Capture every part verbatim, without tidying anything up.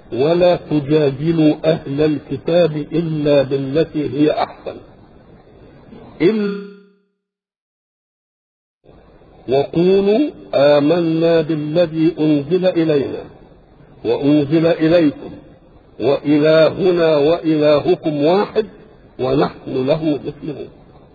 ولا تجادلوا أهل الكتاب إلا بالتي هي أحسن إلا وقولوا آمنا بالذي أنزل إلينا وأنزل إليكم وإلهنا وإلهكم واحد ونحن له مسلمون.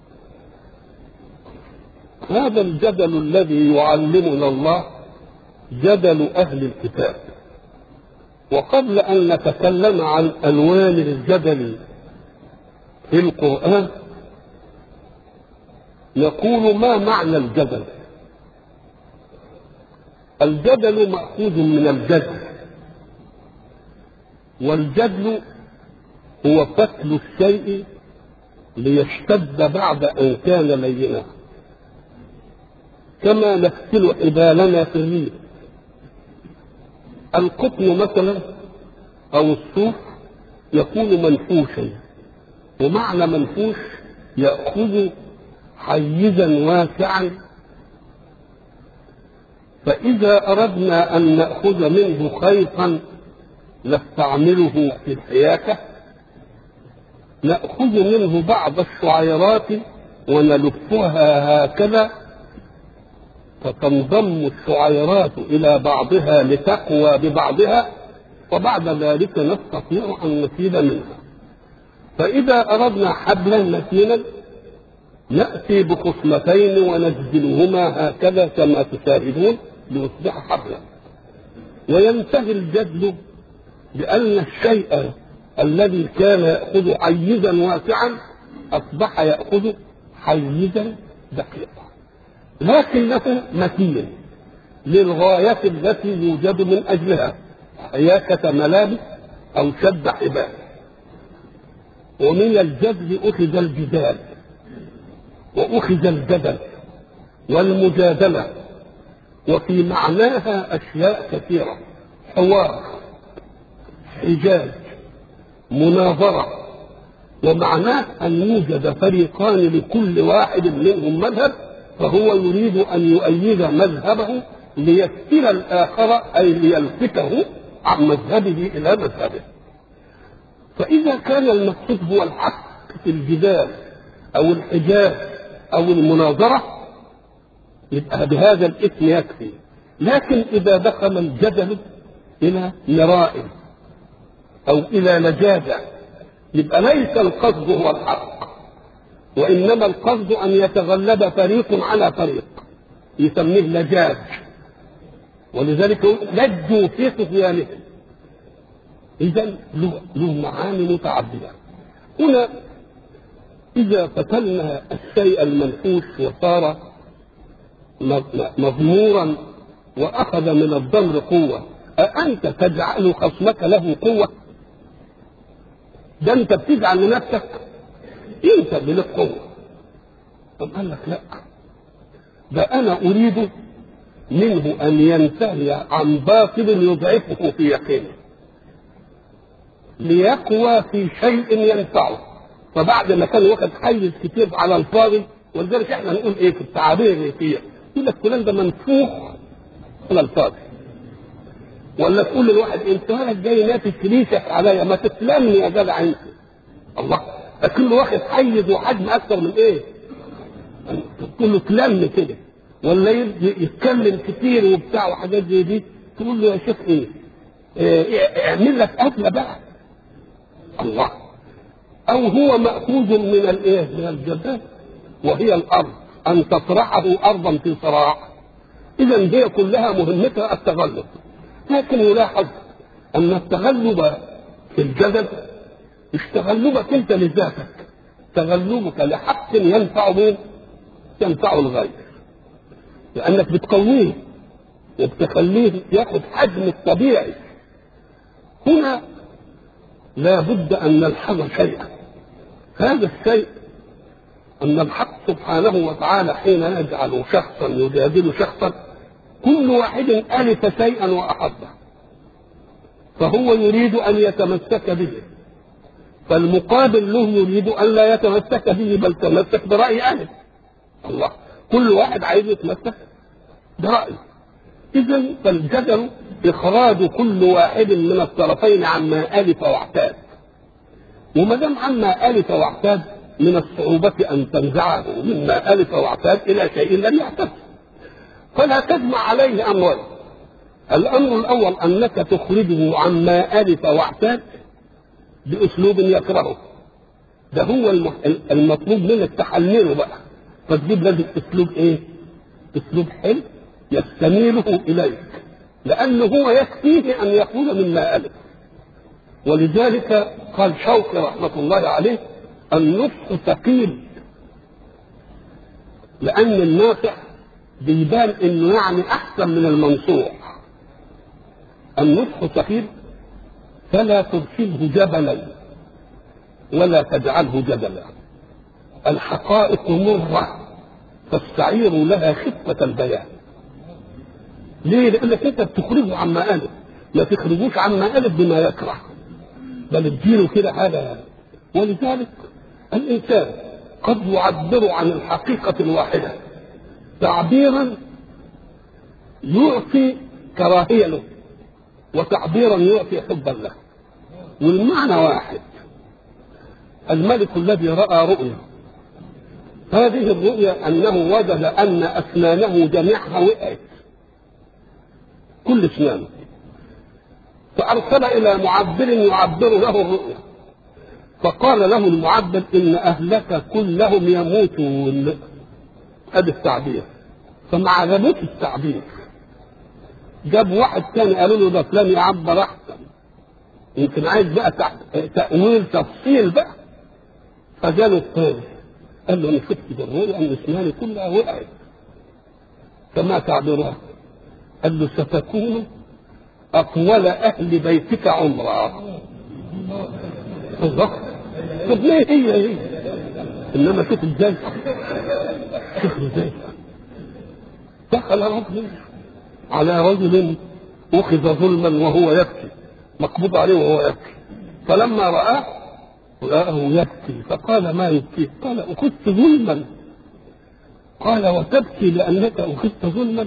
هذا الجدل الذي يعلمنا الله جدل أهل الكتاب. وقبل أن نتكلم عن ألوان الجدل في القرآن نقول ما معنى الجدل. الجدل مأخوذ من الجدل، والجدل هو فتل الشيء ليشتد بعد أن كان لينا، كما نفتل حبالنا في الريح. القطن مثلا أو الصوف يكون منفوشا، ومعنى منفوش يأخذ حيزا واسعا، فإذا أردنا أن نأخذ منه خيطا نستعمله في الحياكة نأخذ منه بعض الشعيرات ونلفها هكذا فتنضم الشعيرات إلى بعضها لتقوى ببعضها، وبعد ذلك نستطيع أن نفيد منها. فإذا أردنا حبلا متينا نأتي بخصلتين ونجدلهما هكذا كما تشاهدون ليصبح حبلا. وينتهي الجدل بأن الشيء الذي كان يأخذ حيزا واسعا أصبح يأخذ حيزا دقيقا، لكنه متين للغاية التي يوجد من أجلها، حياكة ملابس أو شد حبال. ومن الجدل أخذ الجدال وأخذ الجدل والمجادلة، وفي معناها أشياء كثيرة: حوار، حجاج، مناظرة. ومعناه أن يوجد فريقان لكل واحد منهم مذهب، فهو يريد أن يؤيد مذهبه ليفتن الآخر، أي ليلفته عن مذهبه إلى مذهبه. فإذا كان المقصود هو الحق في الجدال أو الحجاج أو المناظرة يبقى بهذا الاسم يكفي. لكن إذا دخل الجدل إلى مراء أو إلى لجاجة يبقى ليس القصد هو الحق، وإنما القصد أن يتغلب فريق على فريق، يسميه لجاج. ولذلك لجوا في طغيانهم. إذن له معاني متعددة. هنا إذا فتلنا الشيء المنفوش وصار مضمورا وأخذ من الضمر قوة، أأنت تجعل خصمك له قوة؟ ده أنت بتجعل لنفسك أنت بلك قوة. طب قال لك لا، ده أنا أريد منه أن ينتهي عن باطل يضعفه في يقينه ليقوى في شيء ينفعه. فبعد ما كان واخد حيز كتير على الفاضي، ولذلك احنا نقول ايه في التعابير الريفيه، يقول لك فلان ده منفوخ على الفاضي. ولا تقول للواحد انت ولد جاي نافس كليشك عليا، ما تسلمني يا جدع انت. الله، كل واخد حيز وحجم اكثر من ايه؟ تقول له تلم كده، ولا يتكلم كتير وبتاع وحاجات زي دي، تقول له يا شيخ ايه؟ إيه اعمل لك قتله بقى. الله. او هو ماخوذ من الايه؟ من الجبال، وهي الارض، ان تطرحه ارضا في صراع. اذا هي كلها مهمتها التغلب. لكن يلاحظ ان التغلب في الجدل مش تغلبك انت لذاتك، تغلبك لحق ينفع مين؟ ينفع الغير، لانك بتقويه وبتخليه ياخذ حجم الطبيعي. هنا لا بد ان نلحظ شيئا. هذا الشيء ان الحق سبحانه وتعالى حين يجعل شخصا يجادل شخصا، كل واحد ألف شيئا وأحبه، فهو يريد أن يتمسك به، فالمقابل له يريد أن لا يتمسك به بل يتمسك برأي أهله. الله، كل واحد عايز يتمسك برأيه. إذن فالجدل إخراج كل واحد من الطرفين عما ألف واعتاد. وما دام عما ألف واعتاد من الصعوبة أن تنزعه مما ألف واعتاد إلى شيء لم يعتد، فلا تجمع عليه أمرين. الأمر الأول أنك تخرجه عما ألف واعتاد بأسلوب يكرهه، ده هو المطلوب منك تحلله بقى، فتجيب لازم أسلوب إيه؟ أسلوب حلو يستميله إليك، لأنه هو يكفيه أن يقول مما ألف. ولذلك قال شوقي رحمة الله عليه: النصح ثقيل، لأن الناصح بيبان إنه يعني أحسن من المنصوح. النصح ثقيل فلا ترسله جبلا ولا تجعله جدلا. الحقائق مرة فاستعير لها خفة البيان. ليه؟ لأنك أنت بتخرجه عما ألف، ما تخرجوش عما ألف بما يكره، بل تديله كده حاجة. ولذلك الإنسان قد يعبر عن الحقيقة الواحدة تعبيرا يعطي كراهية له، وتعبيرا يعطي حبا له، والمعنى واحد. الملك الذي رأى رؤيا، هذه الرؤيا أنه وجد أن أسنانه جميعها وقعت، كل أسنانه، فأرسل إلى معبر يعبر له الرؤيا، فقال له المعبر: إن أهلك كلهم يموتون. هذا التعبير، فما عجبوش التعبير، جاب واحد ثاني قالوا له: ده فلان يعبر أحسن، يمكن عايز بقى تأويل تفصيل بقى. فجاله الثاني قال له: أنا شفت بالرؤيا أن أسناني كلها وقعت، فما تعبرها؟ قال له: ستكون أطول أهل بيتك عمرا. بالضبط. طب ليه هي هي؟ إنما شوف إزاي، شوف إزاي دخل رجل على رجل أخذ ظلما وهو يبكي، مقبوض عليه وهو يبكي، فلما رآه رآه يبكي فقال: ما يبكي؟ قال: أخذت ظلما. قال: وتبكي لأنك أخذت ظلما؟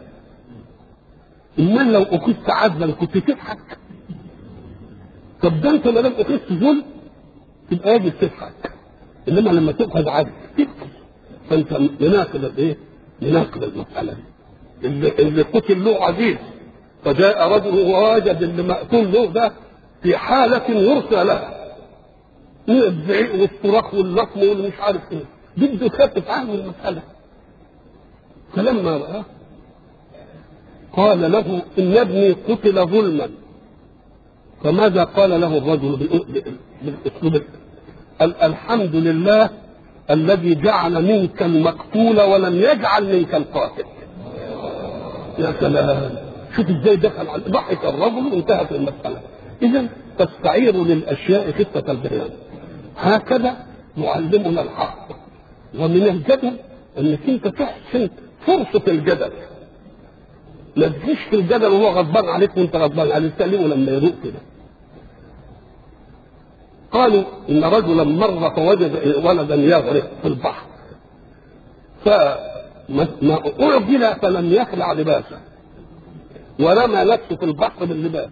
إما لو أخذت عدلا كنت تضحك. طب ده أنت ما دام أخذت ظلم تبقى يجب تضحك، إنما لما تأخذ عدل تبكي. فأنت مناقض الإيه؟ مناقض المسألة دي. اللي, اللي قتل له عزيز، فجاء رجل ووجد اللي مقتول له ده في حالة يرثى لها، الزعيق والصراخ واللطم والمش عارف ايه، بده يخفف عنه المسألة. فلما رآه قال له: إن ابني قتل ظلما. فماذا قال له الرجل بالاسلوب؟ قال: الحمد لله الذي جعل منك المقتول ولم يجعل منك القاتل. يا سلام، شوف ازاي دخل على ضحك الرجل وانتهت المسألة. إذا تستعير للأشياء خفة البيان. هكذا يعلمنا الحق. ومن الجدل انك انت تحسن فرصة الجدل، ما تجيش في الجدل وهو غضبان عليك وانت غضبان عليه، تسلمه لما يروق كده. قالوا ان رجلا مر فوجد ولدا يغرق في البحر، فما أعجل فلم يخلع لباسه ورمى نفسه في البحر باللباس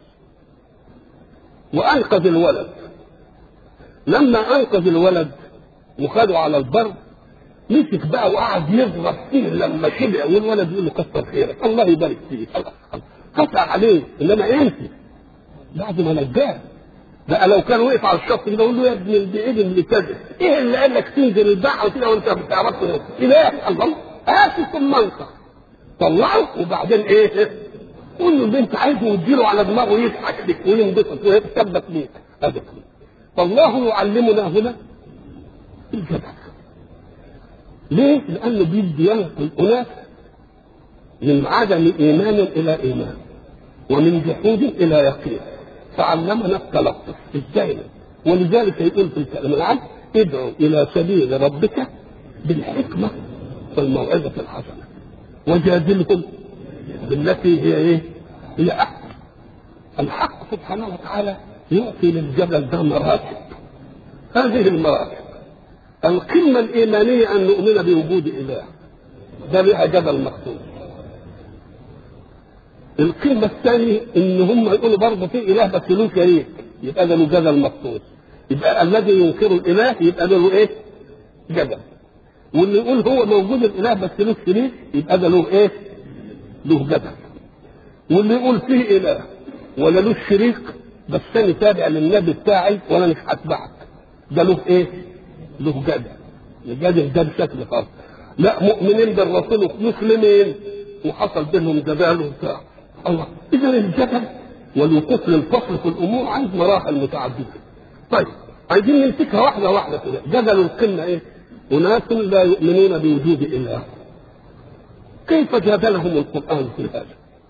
وأنقذ الولد. لما أنقذ الولد وخده على البر، مسك بقى وقعد يضرب فيه لما شبع، والولد يقول له: كثر خيرك، الله يبارك فيك، قطع عليه. انما انت بعد ما نجاه بقى، لو كان وقف على الشط كده يقول له: يا ابن البعيد اللي كذا، ايه اللي قال لك تنزل البحر كده وانت بتعرف اله؟ الله اسف المنطق، طلعه وبعدين ايه؟ قول له اللي انت عايزه واديله على دماغه يضحك لك وينبسط ويتثبت ليك. هذا فالله يعلمنا هنا الجدل. ليه؟ لأنه بيدي ينقل أناس من عدم إيمان إلى إيمان، ومن جحود إلى يقين، فعلمنا التلطف إزاي. ولذلك يقول في الكلام العام: ادعو إلى سبيل ربك بالحكمة والموعظة الحسنة وجادلهم بالتي هي إيه؟ هي أحسن. الحق سبحانه وتعالى يعطي للجبل ده مراتب. هذه المراتب: القمة الإيمانية أن نؤمن بوجود إله، ده لها جبل مخصوص. القمة الثانية ان هم يقولوا برضه في اله بس له شريك، يبقى ده له جدل مخصوص. يبقى الذي ينكر الاله يبقى له ايه؟ جدل. واللي يقول هو موجود الاله بس له شريك يبقى ده له ايه؟ له جدل. واللي يقول فيه اله ولا له شريك بس انا تابع للنبي بتاعي وانا مش هتبعك، ده له ايه؟ له جدل. الجدل ده بشكل خاص. لا، مؤمنين بالرسول مسلمين وحصل بينهم جدال وبتاع. الله، اذا الجدل والوقوف للفصل في الامور عايز مراحل متعدده. طيب عايزين نمسكها واحده واحده كده. جدل القمه ايه؟ اناس لا يؤمنون بوجود اله. كيف جادلهم القران في هذا؟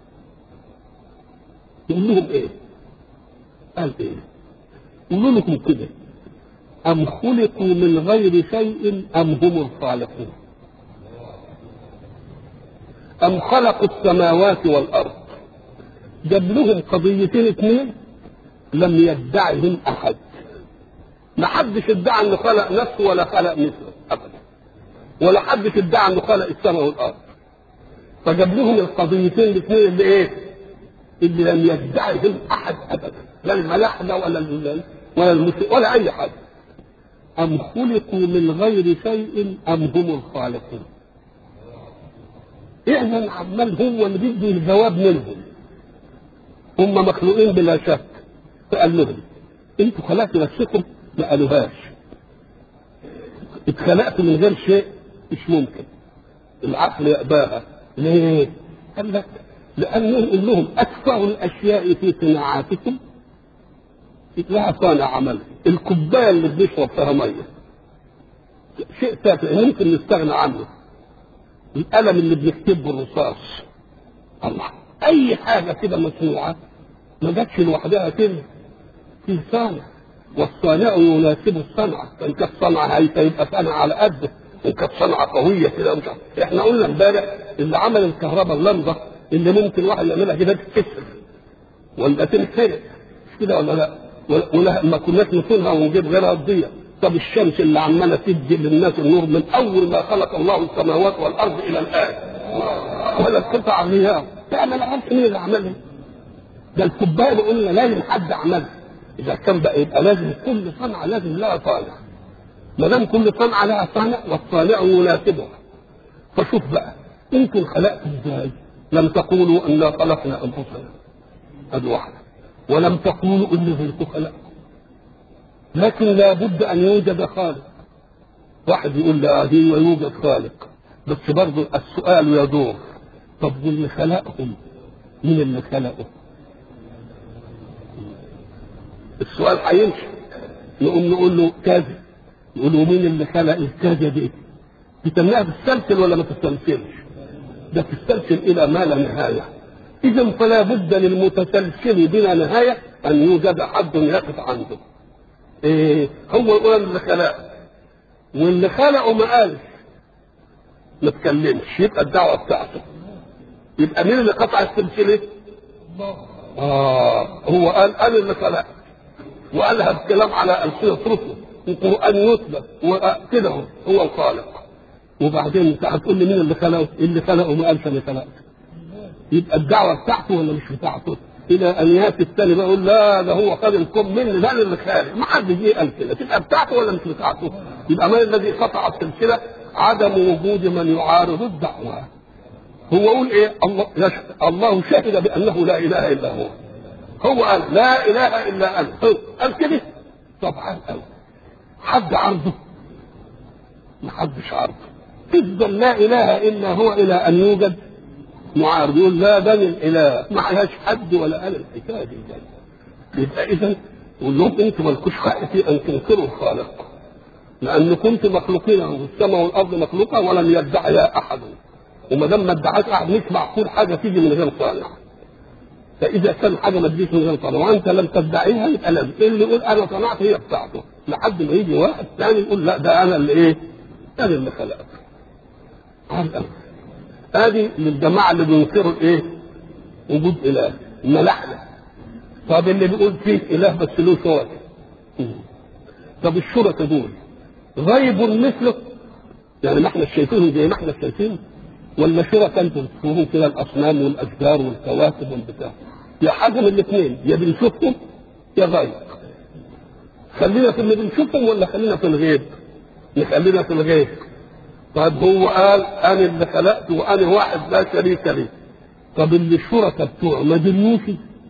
يقول لهم ايه؟ قال ايه؟ يقول لكم كده: ام خلقوا من غير شيء ام هم الخالقون؟ ام خلقوا السماوات والارض؟ جاب لهم قضيتين اثنين لم يدعهم احد. ما حدش ادعى انه خلق نفسه ولا خلق مثله ابدا، ولا حدش ادعى انه خلق السماء والارض. فجاب لهم القضيتين الاثنين اللي ايه؟ اللي لم يدعهم احد ابدا، لا الملاحده ولا ال ولا المسلم ولا اي حد. ام خلقوا من غير شيء ام هم الخالقون؟ اذا عمال هو اللي بيدي الجواب منهم. هم مخلوقين بلا شك. فقال لهم: انتوا خلقتوا نفسكم؟ ما قالوهاش. اتخلقتوا من غير شيء؟ مش ممكن. العقل يأباها. ليه؟ قال لك: لأنه يقول لهم أكثر الأشياء في صناعاتكم لها صانع عمل. الكوباية اللي بنشرب فيها مية شيء تافه ممكن نستغنى عنه. القلم اللي بنكتب بالرصاص، الله، أي حاجة كده مصنوعة ما جاتش لوحدها كده، في صانع، والصانع يناسب الصنعة. فإن كانت صنعة هيبقى يبقى صنعة على قده، وإن كانت صنعة قوية كده مش عارف. إحنا قلنا امبارح اللي عمل الكهرباء اللمبة اللي ممكن واحد يعملها كده تتكسر ولا تنحرق، مش كده ولا لا؟ ولا ما كناش نصونها ونجيب غيرها تضيع. طب الشمس اللي عماله تدي للناس النور من اول ما خلق الله السماوات والارض الى الان، ولا القطع غيار، فانا ما عرفت مين اللي عملها. ده الكوبايه اللي قلنا لازم حد عملها. اذا كان بقى يبقى لازم كل صنعه لازم لها صانع. ما دام كل صنعه لها صانع والصانع يناسبها. فشوف بقى انتم خلقتوا ازاي؟ لم تقولوا انا خلقنا انفسنا، هذه واحده، ولم تقولوا ان غيركم خلقكم. لكن لا بد ان يوجد خالق. واحد يقول لا دي ويوجد خالق، بس برضه السؤال يدور: طب واللي خلقهم مين اللي خلقه؟ السؤال هيمشي. نقوم نقول له كذا، نقول له مين اللي خلق الكذا دي؟ بتسميها بالسلسل ولا ما تستلسلش؟ ده تستلسل الى ما لا نهايه. اذا فلا بد للمتسلسل بلا نهايه ان يوجد حد يقف عنده. إيه هو يقول اللي خلقه، واللي خلقه ما قالش، ما تكلمش، يبقى الدعوه بتاعته. يبقى مين اللي قطع السلسله؟ اه هو قال انا اللي خلقت، وقالها بكلام على ألسنة رسله والقرآن يثبت وكده هو الخالق. وبعدين انت هتقول لي مين اللي خلقه؟ اللي خلقه ما قالش انا خلقته. يبقى الدعوه بتاعته ولا مش بتاعته؟ الى ان ياتي الثاني بقى يقول لا ده هو خد الكم مني، ده اللي خالق. ما حد جه قال كده. تبقى بتاعته ولا مش بتاعته؟ يبقى ما الذي قطع السلسله؟ عدم وجود من يعارض الدعوه. هو يقول ايه؟ الله يشهد، الله شهد بانه لا اله الا هو. هو قال لا اله الا انا، قال كده. طبعا قال حد عرضه؟ ما حدش عرضه. تفضل لا اله الا هو الى ان يوجد معارض يقول لا ده الاله، ما عليهاش حد ولا قال الحكايه دي. يبقى اذا يقول لهم انتم مالكوش حق في ان تنكروا الخالق، لان كنتم مخلوقين، والسماء والارض مخلوقه ولم يدعيها احد. وما دام ما ادعاش احد مش معقول حاجه تيجي من غير صانع. فاذا كان حاجه ما تجيش من غير صانع وانت لم تدعيها يبقى لازم اللي يقول انا صنعت هي بتاعته، لحد ما يجي واحد ثاني يقول لا ده انا اللي ايه؟ انا اللي خلقت. هذه للجماعه اللي بينكروا الايه؟ وجود اله، الملاحده. طب اللي بيقول فيه اله بس له شركاء. طب الشركاء دول غيب مثله؟ يعني ما احنا شايفينهم زي ما احنا شايفين؟ ولا شركاء انتم تشوفون كده الاصنام والاشجار والكواكب والبتاع؟ يا حاجه من الاثنين، يا بنشوفهم يا غيب. خلينا في اللي بنشوفهم ولا خلينا في الغيب؟ نخلينا في الغيب. طيب هو قال انا اللي خلقت وانا واحد لا شريك لي. طب اللي الشركاء بتوعه ما دلوش،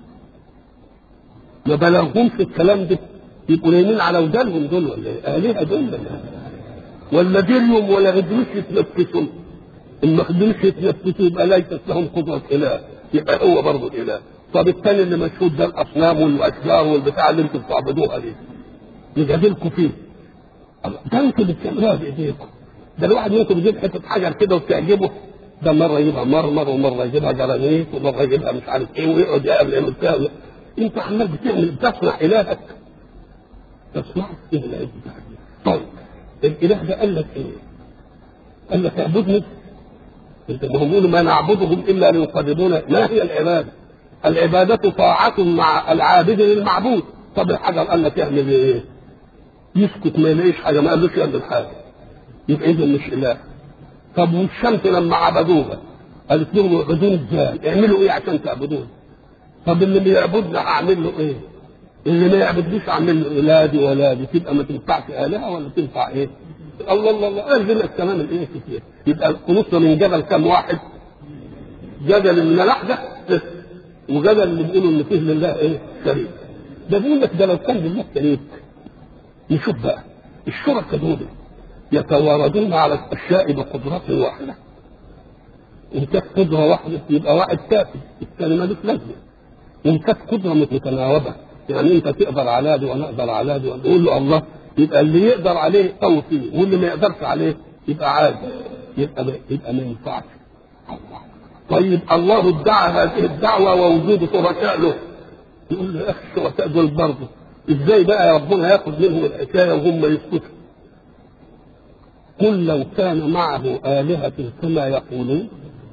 ما بلغهمش الكلام ده، يبقوا نايمين على ودانهم دول ولا ايه؟ آلهة دول ولا ولا دريهم ولا قدروش يتنفسوا؟ إن ما قدروش يتنفسوا يبقى ليست لهم قدرة إله، يبقى هو برضه الإله. طب الثاني اللي مشهود ده الأصنام والأشجار والبتاع اللي أنتم بتعبدوها دي يجادلكم فيه. ده أنتم بتعملوها بإيديكم. ده الواحد منكم يجيب حتة حجر كده وتعجبه، ده مرة يجيبها مرمر ومرة يجيبها جرانيت ومرة يجيبها مش عارف إيه ويقعد يقابل يعمل فيها. أنت عمال بتعمل بتصنع إلهك. تصنع إله بتاعك. طيب الإله ده قال لك إيه؟ قال لك اعبدني. انت ما هم يقولوا ما نعبدهم الا ليقربونا. ما هي العباده؟ العباده طاعه مع العابد للمعبود. طب الحجر قال لك يعمل ايه؟ يسكت ما يلاقيش حاجه، ما قالوش يعمل حاجه، يبقى اذا مش اله. طب والشمس لما عبدوها قالت لهم اعبدون ازاي؟ اعملوا ايه عشان تعبدون؟ طب اللي بيعبدنا اعمل له ايه؟ اللي ما يعبدنيش اعمل له اولادي ولادي. تبقى ما تنفعش الهه ولا تنفع ايه؟ الله الله الله انزل لك كلام الايه كتير. يبقى خلصنا من جبل كم واحد؟ جبل من لحظه وجبل اللي بيقولوا ان فيه لله ايه؟ شريك. ده بيقول لك ده لو كان لله شريك. نشوف بقى الشركاء دول يتواردون على الاشياء بقدرات واحده. ان كانت قدره واحده يبقى واحد كافي، الثاني مالوش لازمه. ان كانت قدره متناوبه، يعني انت تقدر على دي وانا اقدر على دي ونقول له الله، يبقى اللي يقدر عليه قوي فيه واللي ما يقدرش عليه يبقى عادي، يبقى ما يبقى ما ينفعش. طيب الله ادعى هذه الدعوه ووجود شركاء له، يقول له يا اخي الشركاء دول برضه ازاي بقى يا ربنا ياخذ منهم الحكايه وهم يسكتوا؟ قل لو كان معه آلهة كما يقولون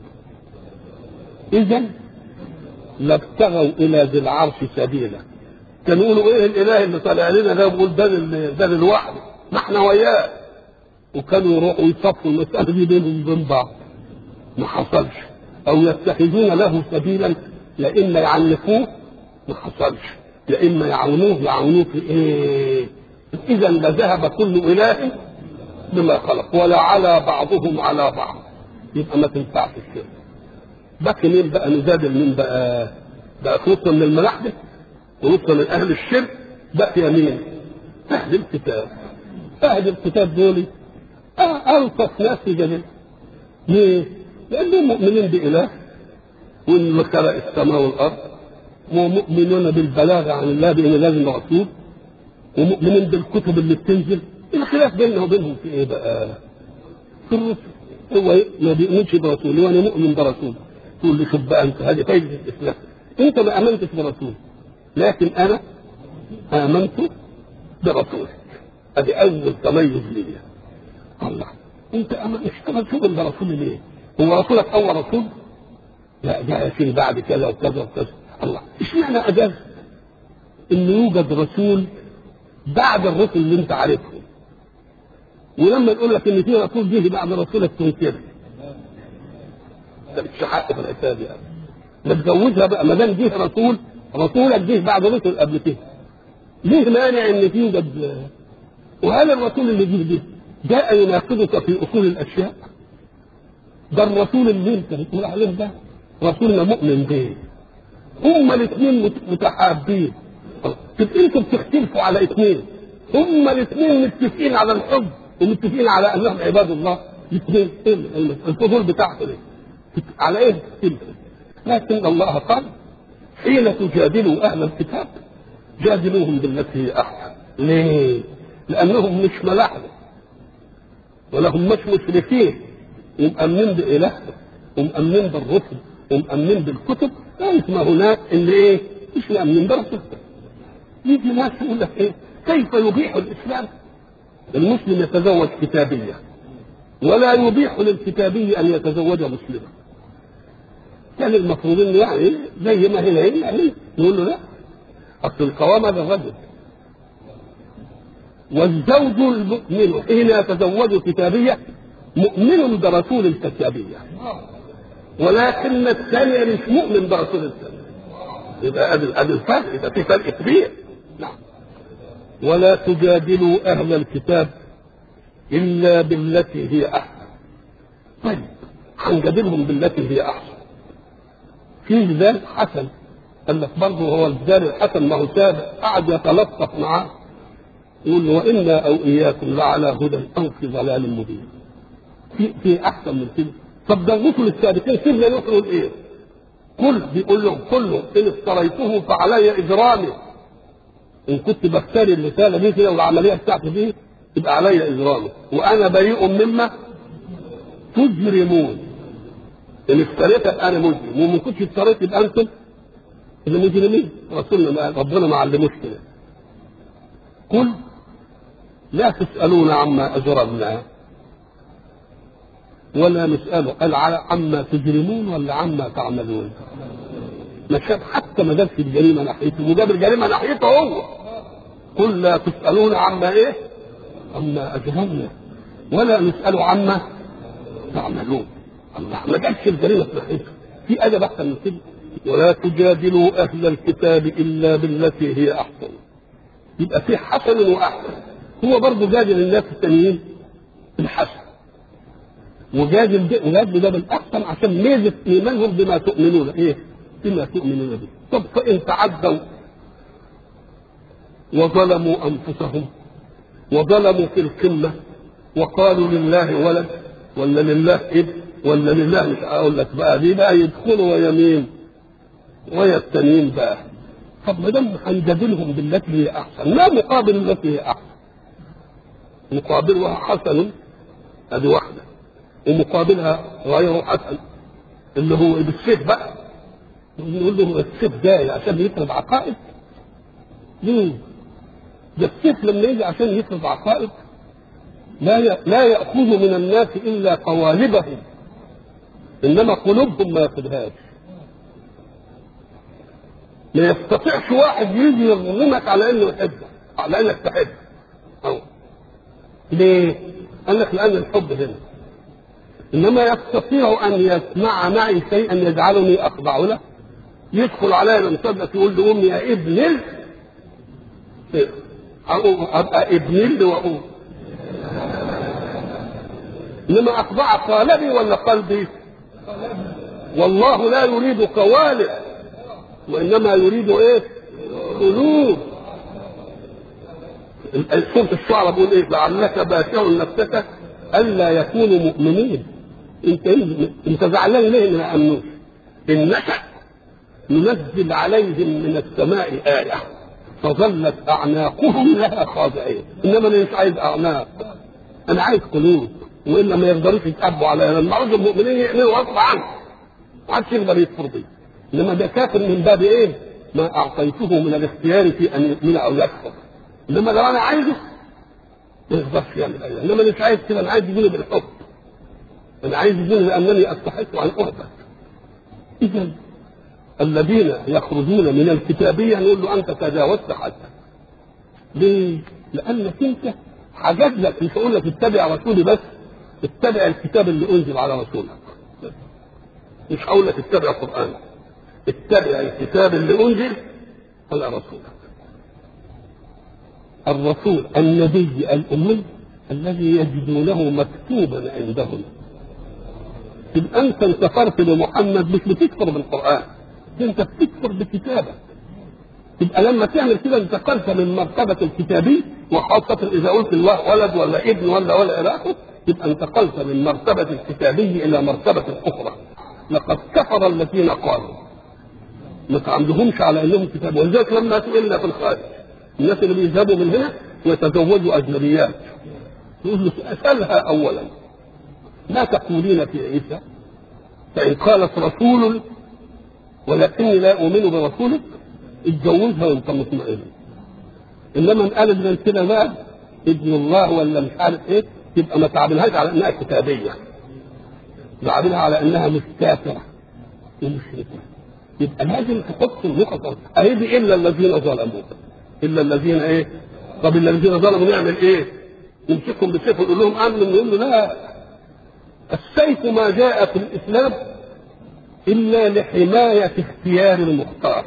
إذا لابتغوا إلى ذي العرش سبيلا. كانوا يقولوا ايه الاله اللي طالع لنا ده بيقول ده ده لوحده ما احنا وياه، وكانوا يروحوا يصفوا المساله دي بينهم وبين بعض. ما حصلش. او يتخذون له سبيلا، يا اما يعنفوه ما حصلش، يا اما يعاونوه يعاونوه في ايه؟ اذا لذهب كل اله بما خلق ولا على بعضهم على بعض، يبقى ما تنفعش الشرك. بقى مين بقى نجادل؟ مين بقى؟ بقى خلصنا من الملاحده ونصنا من اهل الشرك. بقي مين؟ اهل الكتاب. اهل الكتاب دول الطف ناس في جميع. ليه؟ لانهم مؤمنين باله وان خلق السماء والارض، ومؤمنون بالبلاغه عن الله بان لازم رسول، ومؤمنين بالكتب اللي بتنزل. الخلاف بيننا وبينهم في ايه بقى؟ في الرسل. هو ما بيؤمنش برسول وانا مؤمن برسول. تقول لي شوف بقى انت، هذه فايده الاسلام، انت ما امنتش برسول لكن انا امنت برسولك. ادي اول تميز ليا. الله، انت اشتغل شغل برسول ليه؟ هو رسولك اول رسول؟ لا جاء فيه بعد كذا وكذا وكذا. الله، اشمعنى اجاز ان يوجد رسول بعد الرسل اللي انت عارفهم، ولما يقول لك ان في رسول جه بعد رسولك تنكره؟ ده مش حق في الحساب يعني. ما تجوزها بقى، ما دام جه رسول، رسولك جه بعد رسل قبل كده، ليه مانع ان في يوجد؟ وهل الرسول اللي جه ده جاء يناقضك في اصول الاشياء؟ ده الرسول اللي انت بتقول عليه ده رسولنا مؤمن به. هما الاثنين متحابين. تبقى انتوا بتختلفوا على اثنين، هما الاثنين متفقين على الحب ومتفقين على انهم عباد الله. الاثنين الفضول بتاعته ده على ايه تختلفوا؟ لكن الله قال حين تجادلوا اهل الكتاب جادلوهم بالتي هي احسن. ليه؟ لانهم مش ملاحده ولهم مش مشركين، ومؤمنين بإلههم ومؤمنين بالرسل ومؤمنين بالكتب. ليس ما هناك اللي ايه؟ مش مؤمنين برسل. يجي ناس يقول لك ايه؟ كيف يبيح الاسلام المسلم يتزوج كتابيه ولا يبيح للكتابي ان يتزوج مسلما؟ كان المفروض انه يعني زي ما هنا هنا يعني يقول له لا، اصل القوامه للرجل، والزوج المؤمن حين يتزوج كتابيه مؤمن برسول الكتابية، ولكن الثاني مش مؤمن برسول الكتابية. يبقى ادي الفرق، يبقى في فرق كبير. نعم. ولا تجادلوا اهل الكتاب الا بالتي هي احسن. طيب هنجادلهم بالتي هي احسن. في جدال حسن، قال لك برضه هو الجدال الحسن ما هو سابق، قعد يتلطف معاه يقول وانا او اياكم لعلى هدى او في ضلال مبين. في في احسن من كده. طب ده الرسل السابقين سيبنا يقولوا ايه؟ كل بيقول لهم كله ان افتريته فعلي اجرامي. ان كنت بفتري الرساله دي كده والعمليه بتاعتي دي يبقى علي اجرامي، وانا بريء مما تجرمون. ان افتريت انا مجرم، وما كنتش افتريت يبقى انتم اللي مجرمين. رسولنا ربنا ما علموش كده. قل لا تسالون عما اجرمنا ولا نساله، قال عما تجرمون ولا عما تعملون. ما شاف حتى ما جابش الجريمه ناحيته، وجاب الجريمه ناحيته هو. قل لا تسالون عما ايه؟ عما اجرمنا ولا نساله عما تعملون. الله ما جابش الجريمه ناحيته. في ادب احسن من كده. ولا تجادلوا اهل الكتاب الا بالتي هي احسن. يبقى في حسن واحسن. هو برضه جادل الناس التانيين بالحسن، وجادل وجادل ده بالاحسن عشان ميزه ايمانهم بما تؤمنون ايه؟ بما تؤمنون به. طب فان تعدوا وظلموا انفسهم وظلموا في القمه وقالوا لله ولد ولا لله ابن ولا لله، مش هقول لك بقى دي بقى يدخلوا ويمين ويا التانيين بقى. طب ما دام هنجادلهم بالتي هي احسن، ما مقابل التي هي احسن؟ مقابلها حسن ادي واحده، ومقابلها غير حسن اللي هو بالسيف بقى. نقول له السيف جاي عشان يفرض عقائد؟ ليه؟ ده السيف لما يجي عشان يفرض عقائد لا لا ياخذ من الناس الا قوالبهم، انما قلوبهم ما ياخذهاش. ما يستطيعش واحد يجي يظلمك على انه يحبك، على انك تحبه. أو ليه؟ قال لك لان الحب هنا. انما يستطيع ان يسمع معي شيئا يجعلني اخضع له. يدخل علي من صدق يقول له امي يا ابن ال ابقى ابن ال واقول. انما اخضع قالبي ولا قلبي؟ والله لا يريد قوالب وانما يريد ايه؟ قلوب. سورة الشعراء بيقول ايه؟ لعلك باخع نفسك الا يكونوا مؤمنين. انت انت زعلان ليه ما يامنوش؟ ان نشأ ننزل عليهم من السماء آية فظلت اعناقهم لها خاضعين. انما انا مش عايز اعناق، انا عايز قلوب. والا ما يقدروش يتأبوا عليها. لما عاوز المؤمنين يعملوا غصب عنه ما عادش يقدر يكفر بيه. انما ده كافر من باب ايه؟ ما اعطيته من الاختيار في ان يؤمن او يكفر. انما لو انا عايزه ما يقدرش يعمل ايه. انما مش عايز كده، انا عايز يجوني بالحب، انا عايز يجوني لانني استحق ان اهبط. اذا الذين يخرجون من الكتابيه نقول له انت تجاوزت حدك. ليه؟ لانك انت حاجات لك، مش هقول لك اتبع رسولي بس، اتبع الكتاب اللي انزل على رسولك. مش هقول لك اتبع القران، اتبع الكتاب اللي انزل على رسولك. الرسول النبي الامي الذي يجدونه مكتوبا عندهم. يبقى انت انتصرت بمحمد، مش بتكفر بالقران، انت بتكفر بكتابك. يبقى لما تعمل كده انتقلت من مرتبه الكتابي، وخاصه اذا قلت الله ولد ولا ابن ولا ولا الى اخره، يبقى انتقلت من مرتبه الكتابي الى مرتبه اخرى. لقد كفر الذين قالوا ما عندهمش على انهم كتاب. ولذلك لما سئلنا في الخارج الناس اللي بيذهبوا من هنا ويتزوجوا اجنبيات، يقول له اسالها اولا ما تقولين في عيسى؟ فان قالت رسول ولكني لا اؤمن برسولك اتجوزها وانت مطمئن. انما ان قالت غير كده بقى ابن الله ولا مش عارف ايه، يبقى ما تعاملهاش على انها كتابيه، تعاملها على انها مش كافره ومشركه. يبقى لازم تحط النقطه اهي دي الا الذين ظلموا. الا الذين ايه؟ طب الا الذين ظلموا نعمل ايه؟ نمسكهم بالسيف ونقول لهم امنوا؟ نقول له لا، السيف ما جاء في الإسلام إلا لحماية اختيار المختار.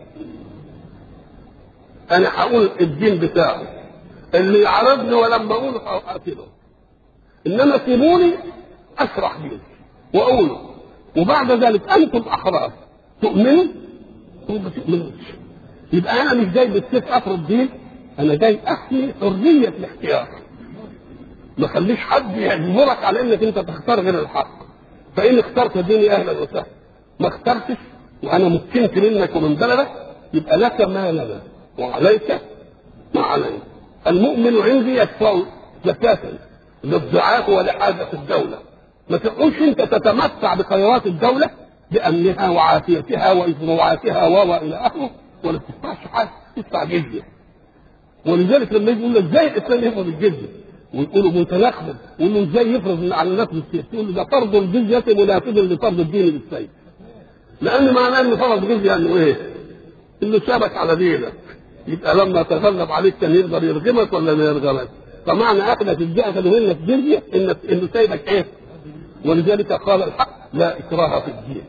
أنا هقول الدين بتاعه اللي يعرضني ولما أقوله أقتله، إنما سيبوني أشرح دين وأقوله، وبعد ذلك أنتم أحرار تؤمنوا وما تؤمنوش. يبقى أنا مش جاي بالسيف أفرض دين، أنا جاي أحمي حرية الاختيار، ما خليش حد يجبرك على إنك أنت تختار غير الحق. فإن اخترت ديني أهلا وسهلا، ما اخترتش وأنا مكنت منك ومن بلدك يبقى لك ما لنا وعليك ما علينا. المؤمن عندي يدفع زكاة للضعاف ولحاجة الدولة، ما تقولش أنت تتمتع بخيرات الدولة بأمنها وعافيتها وإذروعاتها وإلى آخره ولا تدفعش حاجة، تدفع جزية. ولذلك لما يجي يقول لك ازاي الإسلام يفرض الجزية ويقولوا متناقض، يقول له ازاي يفرض على الناس بالسيف؟ يقول له ده فرض الجزية منافذ لفرض الدين بالسيف، لأن معناه إن فرض جزية يعني إيه؟ إنه شابك على دينك، يبقى لما تغلب عليك كان يقدر يرغمك ولا ما يرغمك. فمعنى أخذت الجهة منك جزية إن إنه سايبك إيه؟ ولذلك قال الحق لا إكراه في الدين.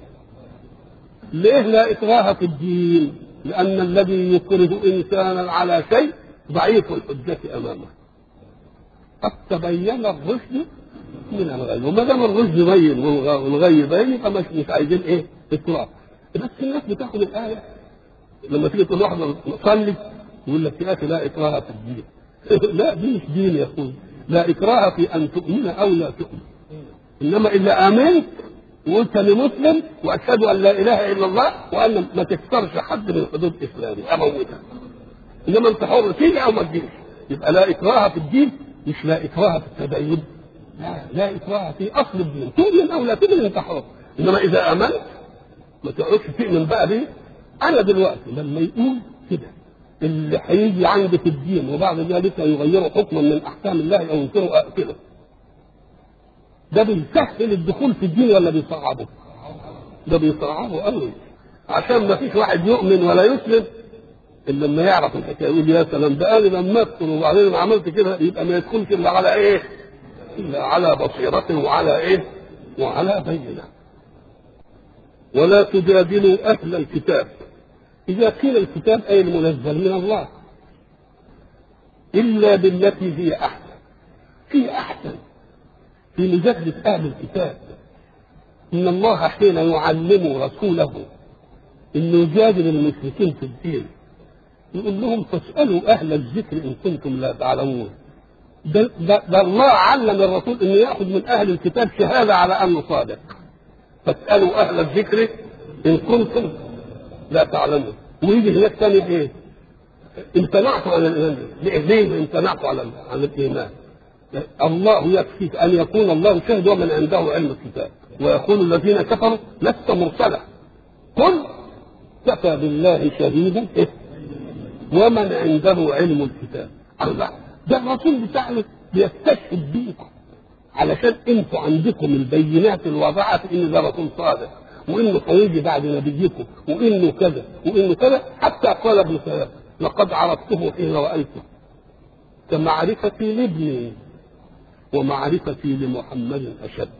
ليه لا إكراه في الدين؟ لأن الذي يكره إنسانا على شيء ضعيف الحجة أمامه. قد تبين الرشد من الغي، وما دام الرشد بين والغي بين يبقى مش عايزين إيه؟ إكراه. بس الناس بتاخد الآية لما تيجي تقول واحد صلي يقول لك يا أخي لا إكراه في الدين. لا دي مش دين يا أخوي، لا إكراه في أن تؤمن أو لا تؤمن، إنما إذا آمنت وقلت أنا مسلم وأشهد أن لا إله إلا الله وأن ما تكسرش حد من حدود إسلامي أموتها، إنما أنت حر تيجي أو ما تجيش. يبقى لا إكراه في الدين، مش لا إكراه في التدين، لا لا إكراه في أصل الدين، تؤمن أو لا تؤمن أنت حر. إنما إذا آمنت ما تقعدش تؤمن بقى ليه. أنا دلوقتي لما يقول كده اللي هيجي عندي في الدين وبعد ذلك يغيروا حكما من أحكام الله أو ينكروا أقتله، ده بيسهل الدخول في الدين ولا بيصعبه؟ ده بيصعبه قوي، عشان ما فيش واحد يؤمن ولا يسلم الا لما يعرف الحكايه يقول يا سلام ده انا لما ادخل وبعدين لما عملت كده، يبقى ما يدخلش الا على ايه؟ الا على بصيرة وعلى ايه؟ وعلى بينه. ولا تجادلوا اهل الكتاب، اذا قيل الكتاب اي المنزل من الله، الا بالتي هي احسن. في احسن في مجادلة أهل الكتاب، إن الله حين يعلم رسوله إنه يجادل المشركين في الدين يقول لهم فاسألوا أهل الذكر إن كنتم لا تعلمون. ده, ده, ده الله علم الرسول إنه يأخذ من أهل الكتاب شهادة على أنه صادق. فاسألوا أهل الذكر إن كنتم لا تعلمون. ويجي هناك ثاني إيه؟ امتنعتوا عن الإيمان. ليه امتنعتوا عن عن الإيمان؟ الله يكفيك أن يكون الله شهد ومن عنده علم الكتاب، ويقول الذين كفروا لست مرسلا قل كفى بالله شهيدا ومن عنده علم الكتاب. الله ده الرسول بتاعنا بيستشهد بيكم علشان انتوا عندكم البينات الواضحه ان ده رسول صادق وانه هيجي بعد نبيكم وانه كذا وانه كذا. حتى قال ابن سلام لقد عرفته حين رايته كمعرفتي لابني ومعرفتي لمحمد أشد.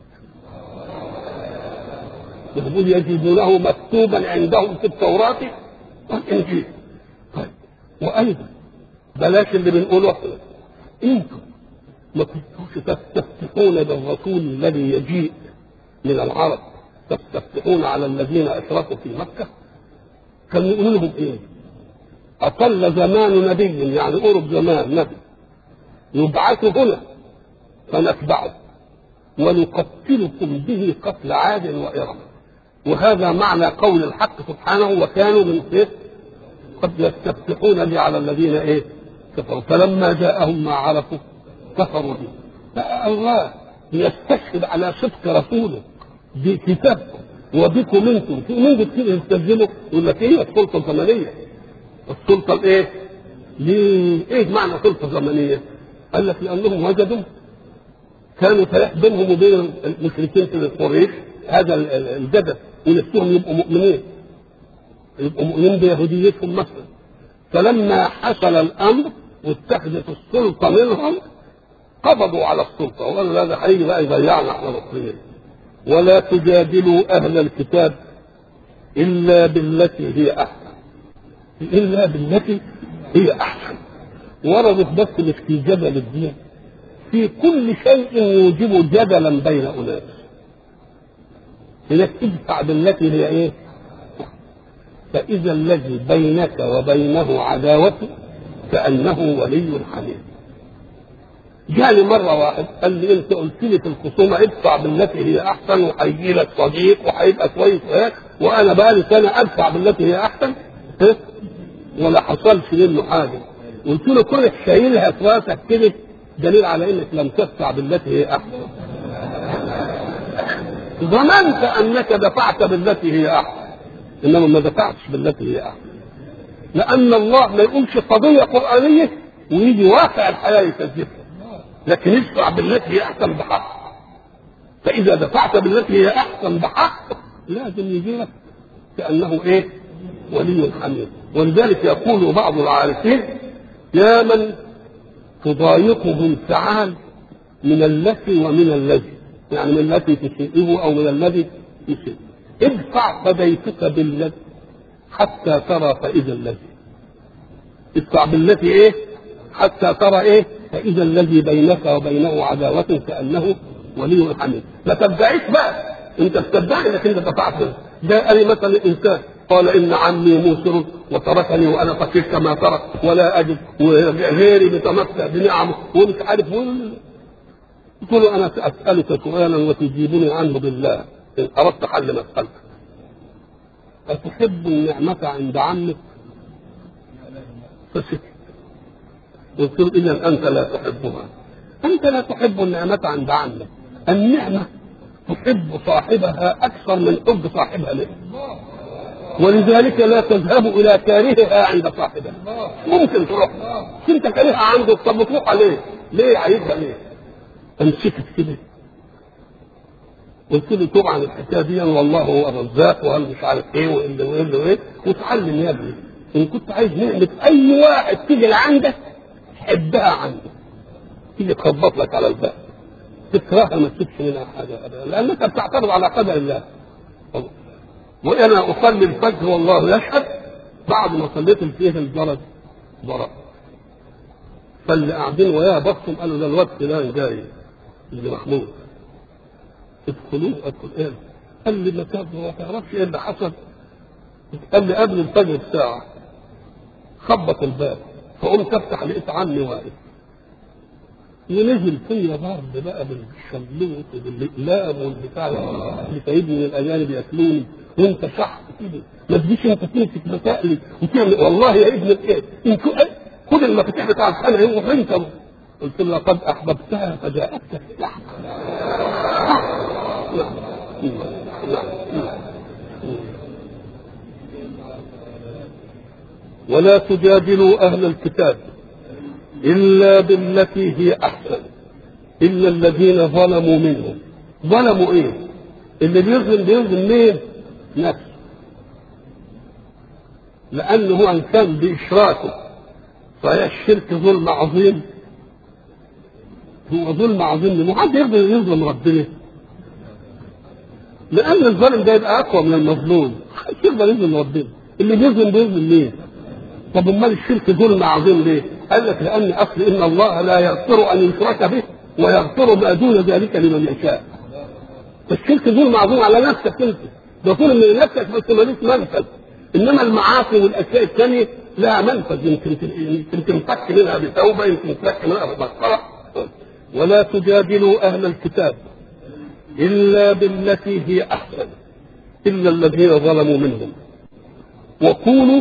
يقول يجدونه مكتوبا عندهم في التوراة والإنجيل. طيب وأيضا بلاش اللي بنقوله انتم ما كنتوش تستفتحون بالرسول الذي يجيء من العرب، تستفتحون على الذين أشركوا في مكة. كان يقولوا لهم إيه؟ أقل زمان نبي يعني قرب زمان نبي يبعث هنا فنتبعه ونقتلكم به قتل عاد وإرم. وهذا معنى قول الحق سبحانه وكانوا من إيه؟ قد يستفتحون لي على الذين إيه؟ كفروا فلما جاءهم ما عرفوا كفروا به. فالله يستشهد على صدق رسوله بكتابكم وبكم انتم. في من كتير يستخدموا يقول لك ايه السلطه الزمنيه. السلطه الايه؟ ليه؟ ايه معنى سلطه زمنيه؟ قال لك لانهم وجدوا كانوا سيح بينهم وبين المشركين في قريش هذا الجدل ونفسهم يبقوا مؤمنين، يبقوا مؤمنين بيهوديتهم مثلا. فلما حصل الامر واتخذت السلطه منهم قبضوا على السلطه وقالوا لا ده هيجي بقى يضيعنا احنا المصريين. ولا تجادلوا اهل الكتاب الا بالتي هي احسن، الا بالتي هي احسن. وردت بس مش في جدل الدين، في كل شيء يوجب جدلا بين اناس. هناك ادفع بالتي هي ايه؟ فاذا الذي بينك وبينه عداوه كانه ولي حميم. جاني مره واحد قال لي انت قلت لي في الخصومه ادفع بالتي هي احسن وهيجي لك صديق وهيبقى كويس ايه، وانا بقى لي سنه ادفع بالتي هي احسن إيه؟ ولا حصلش منه حاجه. قلت له كونك شايلها في راسك كده دليل على انك لم تدفع بالتي هي احسن. ظننت انك دفعت بالتي هي احسن انما ما دفعتش بالتي هي احسن، لان الله ما يقولش قضيه قرانيه ويجي واقع الحياه يكذبها، لكن ادفع بالتي هي احسن بحق. فاذا دفعت بالتي هي احسن بحق لازم يجي لك كانه ايه؟ ولي حميد. ولذلك يقول بعض العارفين يا من تضايقه انفعال من التي ومن الذي، يعني من التي تسيئه او من الذي يسيء، ادفع فبيتك بالذي حتى ترى فاذا الذي. ادفع بالتي ايه؟ حتى ترى ايه؟ فاذا الذي بينك وبينه عداوه كانه ولي حميد. ما تدعيش بقى انت بتدعي انك انت دفعت. جاء لي مثلا الانسان قال ان عمي موسر وتركني وانا فقير كما ترك ولا اجد وغيري بتمتع بنعمه ومش عارف. قلت له انا اسالك سؤالا وتجيبني عنه بالله ان اردت حل مسالتك. اتحب النعمه عند عمك؟ فسكت. قلت له اذا انت لا تحبها، انت لا تحب النعمه عند عمك. النعمه تحب صاحبها اكثر من حب صاحبها لك، ولذلك لا تذهب الى كارهها عند صاحبها. ممكن تروح انت كارهها عنده، طب تروح عليه ليه؟ عايزها ليه؟ امسكت كده. قلت له طبعا الحكايه دي والله هو الرزاق وقال مش عارف ايه وايه وايه وايه، وتعلم يا ابني ان كنت عايز نعمه اي واحد تيجي لعندك حبها عنده، تيجي تخبط لك على الباب تكرهها ما تسيبش منها حاجه ابدا، لانك بتعترض على قدر الله. وانا اصلي الفجر والله يشهد بعد ما صليت فيه الجرد ضرب، فاللي قاعدين وياه بصوا قالوا ده الواد فلان جاي اللي محمود ادخلوه. ادخل ايه؟ قال لي ما تعرفش ايه اللي حصل؟ قال لي قبل الفجر بساعه خبط الباب فقمت افتح لقيت عمي واقف ونزل فيا ضرب بقى بالشلوت وبالاقلام والبتاع اللي سايبني من الاجانب ياكلوني وانت شحط كده ما تجيش انت تمسك مسائلي وتعمل والله يا ابن الايه انت خد المفاتيح بتاع الخانه وروح انت. قلت له لقد احببتها فجاءتك اللحم. ولا تجادلوا اهل الكتاب الا بالتي هي احسن الا الذين ظلموا منهم. ظلموا ايه؟ اللي بيظلم بيظلم مين؟ نفسه، لانه هو ان كان باشراكه صحيح الشرك ظلم عظيم، هو ظلم عظيم. ما حد يقدر يظلم ربنا، لان الظالم ده يبقى اقوى من المظلوم. محدش يقدر يظلم ربنا. اللي بيظلم بيظلم مين؟ طب امال الشرك ظلم عظيم ليه؟ قال لك لان اصل ان الله لا يغفر ان يشرك به ويغفر ما دون ذلك لمن يشاء. فالشرك ظلم عظيم على نفسك انت، ده ظلم من نفسك بس ماليش منفذ. انما المعاصي والاشياء الثانيه لها منفذ، يمكن يمكن تنفك منها بتوبه، يمكن تنفك منها بمسخره. ولا تجادلوا اهل الكتاب الا بالتي هي احسن الا الذين ظلموا منهم وقولوا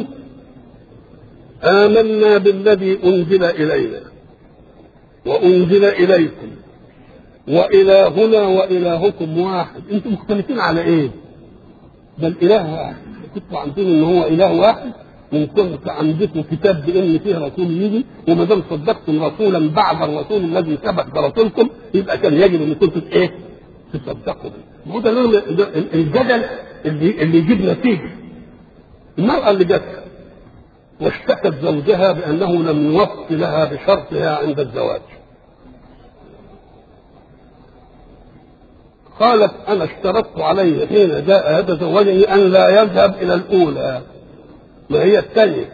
آمنا بالذي أنزل إلينا وأنزل إليكم وإلهنا وإلهكم واحد. أنتم مختلفين على إيه؟ بل إله واحد. كنتوا عندكم إن هو إله واحد، وكنتم عندكم كتاب بإن فيه رسول يجي، وما دام صدقتم رسولا بعد الرسول الذي سبق برسولكم يبقى كان يجب أن كنتم إيه؟ تصدقوا به. وده الجدل اللي اللي يجيب نتيجة. المرأة اللي جت واشتكت زوجها بأنه لم يوفي لها بشرطها عند الزواج، قالت انا اشترطت عليه حين جاء يتزوجني ان لا يذهب الى الاولى، ما هي الثانيه،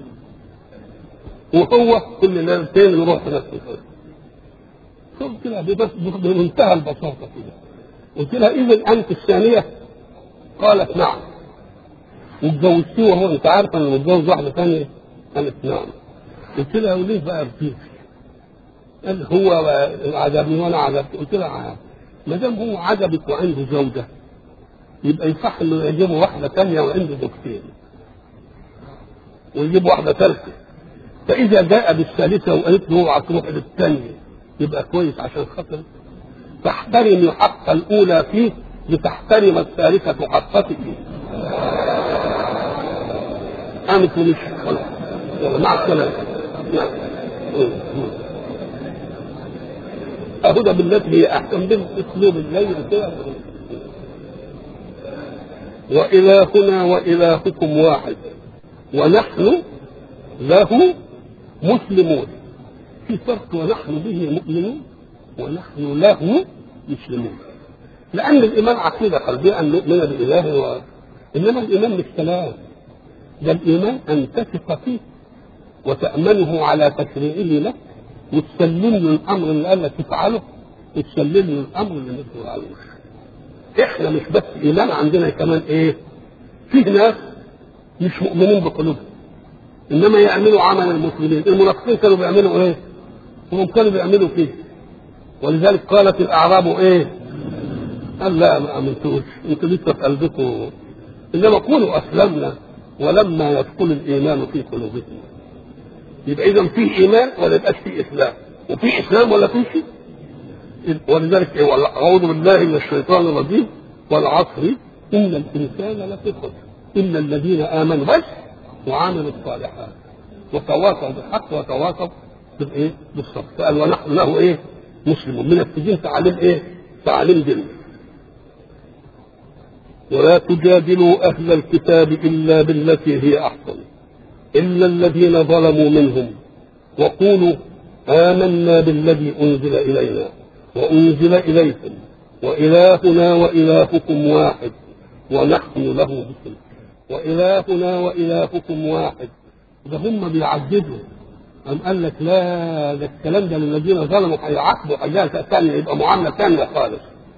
وهو كل ليلتين يروح في نفس الوقت. قلت لها بمنتهى البساطه كده، قلت لها اذا انت الثانيه؟ قالت نعم. واتجوزتيه وهو انت عارفه انه متجوز واحده ثانيه؟ قالت نعم. قلت لها وليه بقى رفيق؟ قال هو عجبني وانا عجبت. قلت لها ما دام هو عجبك وعنده زوجه يبقى يصح انه يجيبه واحده ثانيه وعنده زوجتين ويجيب واحده ثالثه، فاذا جاء بالثالثه وقالت له اوعى تروح للثانيه يبقى كويس عشان خاطر تحترم حق الاولى فيه لتحترم الثالثه حقك فيه. قامت ومش خلاص مع السلامه. أهدى بالتي هي أحسن بالأسلوب الليل كده. وإلهنا وإلهكم واحد ونحن له مسلمون. في فرق، ونحن به مؤمنون ونحن له مسلمون، لأن الإيمان عقيدة قلبية أن نؤمن بإله و... إنما الإيمان مش كلام، ده الإيمان أن تثق فيه وتأمنه على تشريعه لك وتسلم له الامر اللي قال لك تفعله وتسلم له الامر اللي ما تفعلوش. احنا مش بس ايمان، عندنا كمان ايه؟ فيه ناس مش مؤمنين بقلوبهم انما يعملوا عمل المسلمين. المنافقين كانوا بيعملوا ايه؟ هم كانوا بيعملوا فيه. ولذلك قالت الاعراب ايه؟ قال لا ما امنتوش، انتوا لسه في قلبكم، انما قولوا اسلمنا ولما يدخل الايمان في قلوبكم. يبقى اذا فيه ايمان ولا يبقاش فيه اسلام، وفيه اسلام ولا فيه شيء. ولذلك اعوذ بالله من الشيطان الرجيم والعصر ان الانسان لفي خسر الا الذين امنوا بس وعملوا الصالحات وتواصوا بالحق وتواصوا بالايه؟ بالصبر. قال ونحن له ايه؟ مسلمون. من السجين تعليم ايه؟ تعليم دين. ولا تجادلوا اهل الكتاب الا بالتي هي احسن إلا الذين ظلموا منهم وقولوا آمنا بالذي أنزل إلينا وأنزل إليكم وإلهنا وإلهكم واحد ونحن له مسلمون. وإلهنا وإلهكم واحد، ده هم بيعددوا. أم قال لك لا، ده الكلام ده للذين ظلموا هيعاقبوا حاجات ثانية، يبقى معاملة ثانية خالص.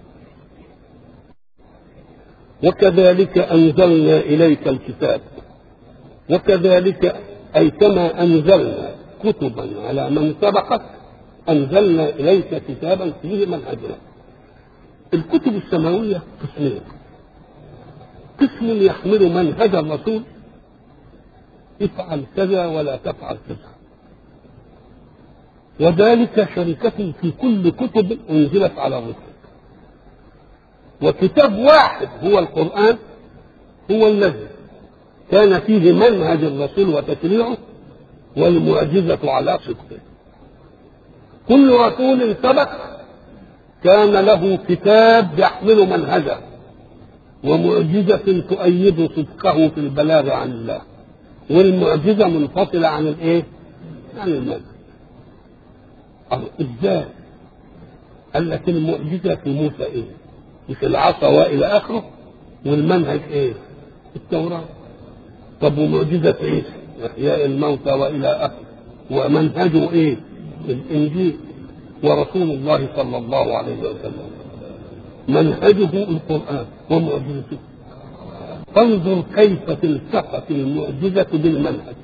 وكذلك أنزلنا إليك الكتاب، وكذلك أي كما أنزلنا كتبا على من سبقك أنزلنا إليك كتابا فيه منهجنا. الكتب السماوية قسمين: قسم يحمل منهج الرسول افعل كذا ولا تفعل كذا، وذلك شركة في كل كتب أنزلت على الرسل. وكتاب واحد هو القرآن هو الذي كان فيه منهج الرسول وتشريعه والمعجزة على صدقه. كل رسول سبق كان له كتاب يحمل منهجه ومعجزة تؤيد صدقه في البلاغ عن الله، والمعجزة منفصلة عن الايه؟ عن المنهج. ازاي؟ قال لك المعجزة في موسى ايه؟ مش العصا والى اخره، والمنهج ايه؟ التوراة. طب ومعجزة عيسى إحياء الموتى وإلى آخره، ومنهجه إيه؟ الإنجيل. ورسول الله صلى الله عليه وسلم منهجه القرآن ومعجزته. فانظر كيف تلتقت المعجزة بالمنهج.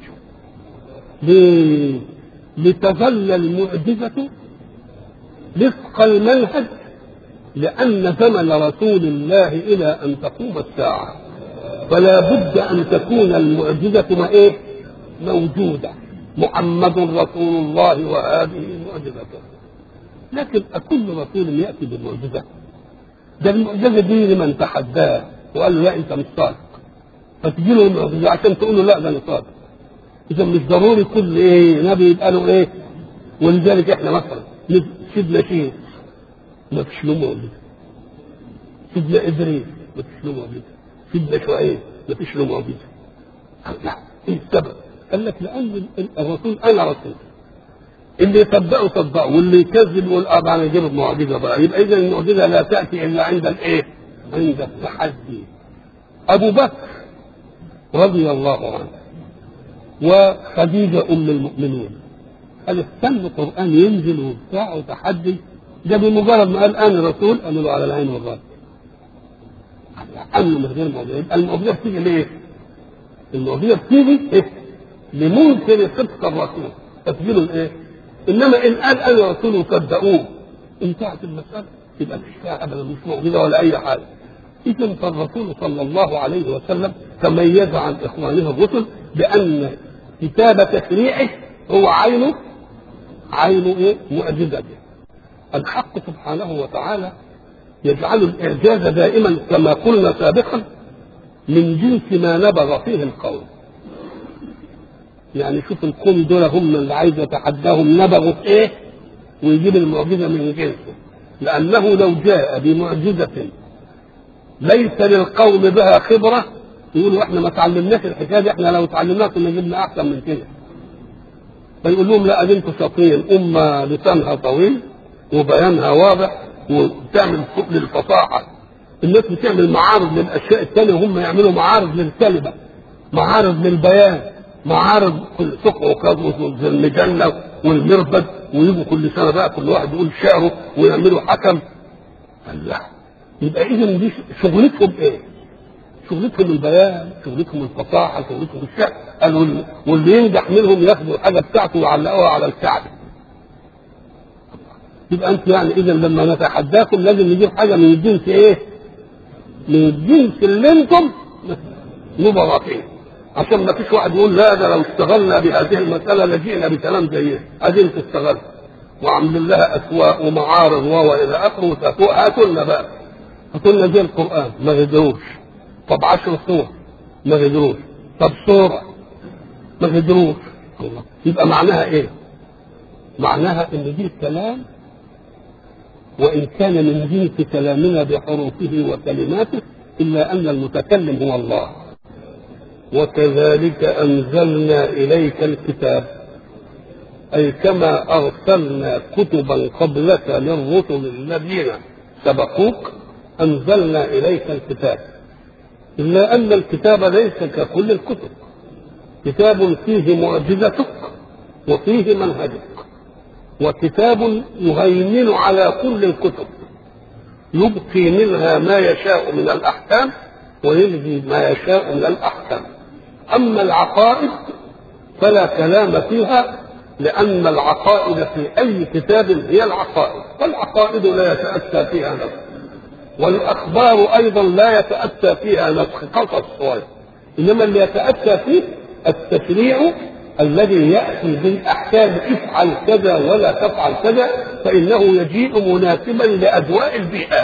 لتظل المعجزة وفق المنهج، لأن زمن رسول الله إلى أن تقوم الساعة، فلا بد أن تكون المعجزة ما إيه؟ موجودة. محمد رسول الله وهذه معجزته. لكن أكل رسول يأتي بالمعجزة؟ ده المعجزة دي لمن تحداه وقال له لا أنت مش صادق، فتجي له المعجزة عشان تقول له لا ده أنا صادق. إذا مش ضروري كل إيه نبي يبقى له إيه. ولذلك إحنا مثلا سيدنا شيخ ما فيش له معجزة، سيدنا إدريس ما فيش له معجزة، سيدنا شعيب ما فيش له معجزة. لا، ايه السبب؟ قال لك لأن الرسول أنا رسول، اللي يصدقوا صدقوا واللي يكذب يقول اه انا اجيب المعجزه بقى. يبقى اذا المعجزه لا تاتي الا عند الايه؟ عند التحدي. ابو بكر رضي الله عنه وخديجه ام المؤمنين قال استنوا القران ينزل وبتاع وتحدي، ده بمجرد ما قال انا رسول قالوا له على العين والراس. قالوا من غير معجزه. يبقى المعجزه بتيجي ليه؟ المعجزه بتيجي إيه؟ لمنكر صدق الرسول تسجيل الايه؟ انما ان قال انا رسول وصدقوه انتهت المساله، يبقى مش فيها ابدا مش معجزه ولا اي حاجه. اذا فالرسول صلى الله عليه وسلم تميز عن اخوانه الرسل بان كتاب تشريعه هو عينه عينه ايه؟ معجزته. الحق سبحانه وتعالى يجعل الاعجاز دائما كما قلنا سابقا من جنس ما نبغ فيه القوم. يعني شوف القوم دول هم اللي عايز يتحداهم نبغوا في ايه ويجيب المعجزه من جنسه، لانه لو جاء بمعجزه ليس للقوم بها خبره يقولوا احنا ما تعلمناش الحكايه دي، احنا لو تعلمناها كنا جبنا احسن من كده. فيقول لهم لا دي انتوا شاطرين، امه لسانها طويل وبيانها واضح وبتعمل للفصاحه. الناس بتعمل معارض للاشياء الثانيه وهم يعملوا معارض للكلمه، معارض للبيان، معارض كل سوق وكذا زي المجله والمربد، ويجوا كل سنه بقى كل واحد يقول شعره ويعملوا حكم. الله، يبقى اذا دي شغلتهم ايه؟ شغلتهم البيان، شغلتهم الفصاحه، شغلتهم الشعر. قالوا واللي ينجح منهم ياخدوا الحاجه بتاعته ويعلقوها على الكعبه. يبقى انت يعني اذا لما نتحداكم لازم نجيب حاجه من الجنس ايه؟ من الجنس اللي انتم مبغى فيه، عشان ما فيش واحد يقول لا ده لو اشتغلنا بهذه المساله لجئنا بكلام زي ادي انت اشتغلت وعمل لها اسواق ومعارض والى اخره. هاتوا لنا بقى، هاتوا لنا زي القران ما قدروش. طب عشر صور ما قدروش. طب صوره ما قدروش. الله، يبقى معناها ايه؟ معناها ان دي الكلام وان كان من جنس كلامنا بحروفه وكلماته الا ان المتكلم هو الله. وكذلك أنزلنا إليك الكتاب، أي كما أرسلنا كتبا قبلك للرسل الذين سبقوك أنزلنا إليك الكتاب. إلا أن الكتاب ليس ككل الكتب، كتاب فيه معجزتك وفيه منهجك، وكتاب يهيمن على كل الكتب يبقي منها ما يشاء من الأحكام ويلغي ما يشاء من الأحكام. أما العقائد فلا كلام فيها، لأن العقائد في أي كتاب هي العقائد، والعقائد لا يتأتى فيها نسخ، والأخبار أيضا لا يتأتى فيها نسخ قصص صغير، إنما اللي يتأتى فيه التشريع الذي يأتي بالأحكام افعل كذا ولا تفعل كذا، فإنه يجيء مناسبا لأدواء البيئات.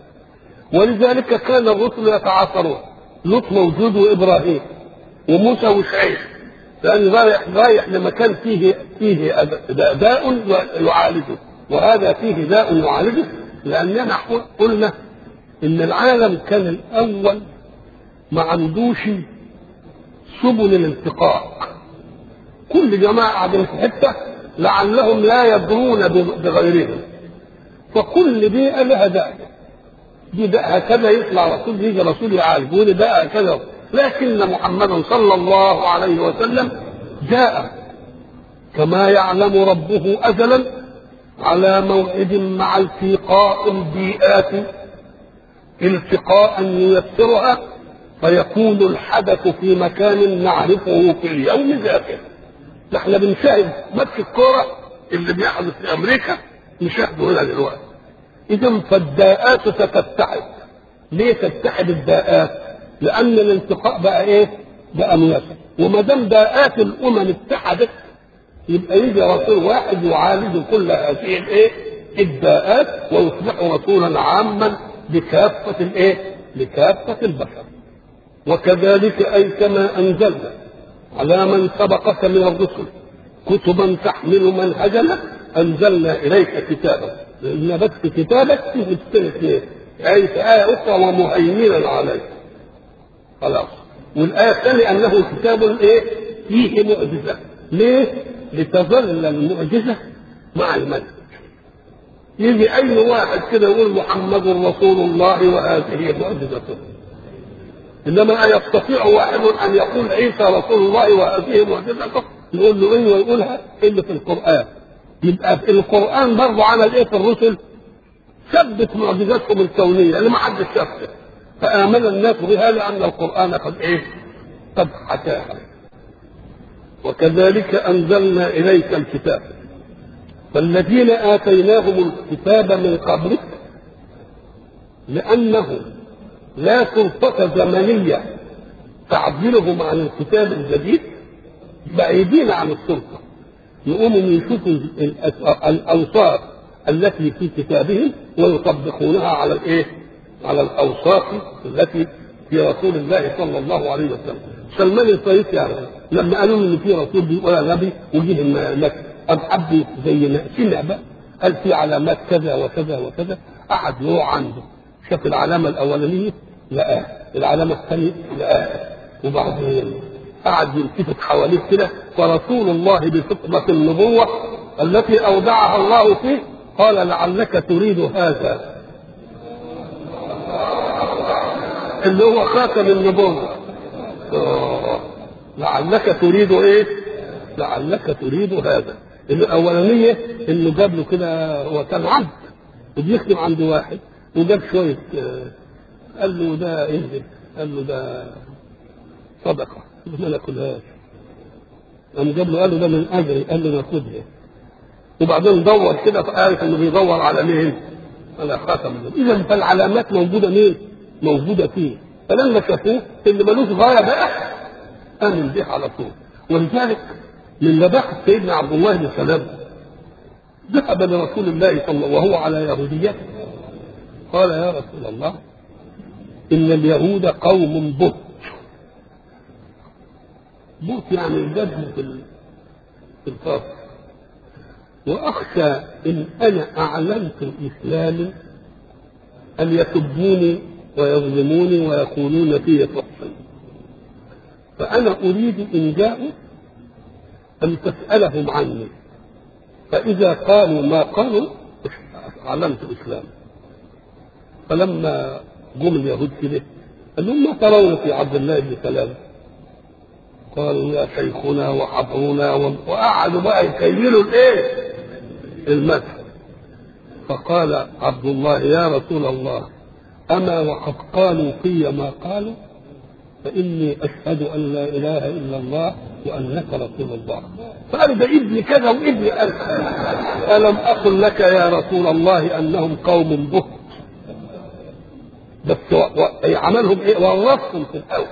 ولذلك كان الرسل يتعاصرون، لوط موجود وإبراهيم وموسى وشعيب، لأن رايح رايح لمكان فيه فيه داء يعالجه وهذا فيه داء يعالجه. لأننا قلنا إن العالم كان الأول ما عندوش سبل الالتقاء، كل جماعة قاعدين في حتة لعلهم لا يدرون بغيرهم، فكل بيئة لها داء، دي داء هكذا يطلع رسول يجي رسول يعالج وده داء هكذا. لكن محمد صلى الله عليه وسلم جاء كما يعلم ربه أزلا على موعد مع التقاء البيئات التقاء ييسرها، فيكون الحدث في مكان نعرفه في اليوم ذاته. نحن بنشاهد ماتش الكورة اللي بيحدث في أمريكا نشاهده هنا دلوقتي. إذا فالداءات ستتحد. ليه تتحد الداءات؟ لأن الالتقاء بقى إيه؟ بقى ميسر. وما دام داءات الأمم اتحدت يبقى يجي رسول واحد يعالج كل هذه الإيه؟ الداءات ويصبح رسولا عاما لكافة الإيه؟ لكافة البشر. وكذلك أي كما أنزلنا على من سبقك من الرسل كتبا تحمل منهجنا أنزلنا إليك كتابا. لأن بس كتابك فيه اثنين، أي آية أخرى ومهيمنا عليك خلاص. والآية الثانية أنه كتاب إيه؟ فيه معجزة. ليه؟ لتظل المعجزة مع المنهج. يجي اي واحد كده يقول محمد رسول الله وهذه معجزته، انما يستطيع واحد ان يقول عيسى رسول الله وهذه معجزته، نقول له ايه ويقولها الا في القران. يبقى في القران برضه عمل ايه في الرسل؟ ثبت معجزاتهم الكونيه اللي ما حدش شافها، فامن الناس بها لان القران قد ايه؟ قد حكاها. وكذلك انزلنا اليك الكتاب، فالذين آتيناهم الكتاب من قبلك، لأنه لا سلطة زمنية تعدلهم عن الكتاب الجديد، بعيدين عن السلطة، يقوموا يشوفوا الأوصاف التي في كتابهم ويطبقونها على الإيه؟ على الأوصاف التي في رسول الله صلى الله عليه وسلم. سلمان الفارسي يعني لما قالوا إن في رسول بيقول نبي وجه مكة، أم حب زي ما سمع بقى قال في علامات كذا وكذا وكذا، قعد يروح عنده شاف العلامة الأولانية لقاها، العلامة الثانية لقاها، وبعدين قعد يلتفت حواليه كده، فرسول الله بفطنة النبوة التي أودعها الله فيه قال لعلك تريد هذا، اللي هو خاتم النبوة. لعلك تريد ايه؟ لعلك تريد هذا. الاولانيه انه جاب له كده، هو كان عبد وبيخدم عند واحد وجاب شويه، قال له ده ايه؟ قال له ده صدقه ما ناكلهاش. قام جاب له قال له ده من اجري، قال له ناخدها. وبعدين دور كده فعرف انه بيدور على مين؟ على خاتم. اذا فالعلامات موجوده مين؟ موجوده فيه. فلما شافوه اللي ملوش غايه بقى امن به على طول. ولذلك من لباقة سيدنا عبد الله بن سلام ذهب لرسول الله صلى الله عليه وسلم وهو على يهوديته، قال يا رسول الله إن اليهود قوم بهت. بهت يعني الجد في الفاصل، وأخشى إن أنا أعلنت الإسلام أن يسبوني ويظلموني ويقولون في فحشا، فأنا أريد إن جاءوا أن تسألهم عني، فإذا قالوا ما قالوا أعلنت الإسلام. فلما جم اليهود كده قال لهم ما ترون في عبد الله بن سلام؟ قالوا يا شيخنا وحبرنا، وقعدوا بقى يكيلوا الايه؟ المدح. فقال عبد الله يا رسول الله أما وقد قالوا في ما قالوا فإني أشهد أن لا إله إلا الله وأنك رسول الله. فقال ده ابني كذا وابني ألف، ألم أقل لك يا رسول الله أنهم قوم بهت؟ بس عملهم إيه؟ ورثهم في الأول.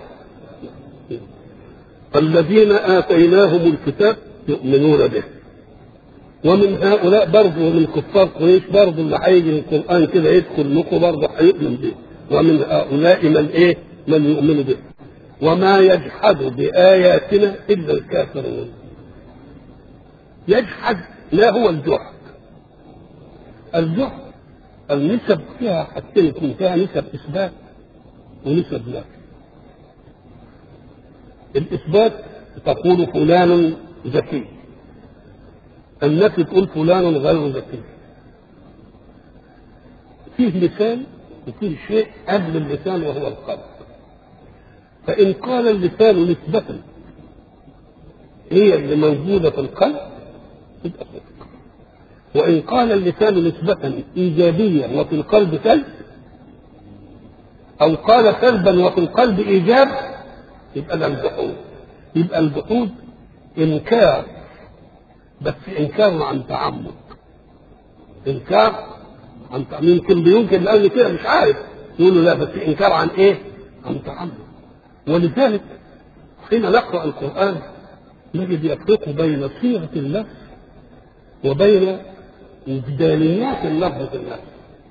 فالذين آتيناهم الكتاب يؤمنون به، ومن هؤلاء برضه ومن كفار قريش برضه اللي هيجي القرآن كده يدخل لكم برضه هيؤمن به، ومن هؤلاء من إيه؟ من يؤمن به. وما يجحد بآياتنا إلا الكافرون. يجحد لا هو الجحد. الجحد النسب فيها حتى يكون فيها نسب إثبات ونسب نفي. الإثبات تقول فلان ذكي، النفي تقول فلان غير ذكي. فيه لسان وفيه شيء قبل اللسان وهو القلب. فإن قال اللسان نسبة هي اللي موجودة في القلب تبقى صدق، وإن قال اللسان نسبة إيجابية وفي القلب سلب، أو قال سلبا وفي القلب إيجاب، يبقى ده الجحود. يبقى الجحود إنكار، بس إنكار عن تعمد. إنكار عن تعمد. يمكن بيمكن لأن كده مش عارف يقولوا لا، بس إنكار عن إيه؟ عن تعمد. ولذلك حين نقرأ القرآن نجد يفرق بين صيغة اللفظ وبين إبداليات اللفظ في اللفظ.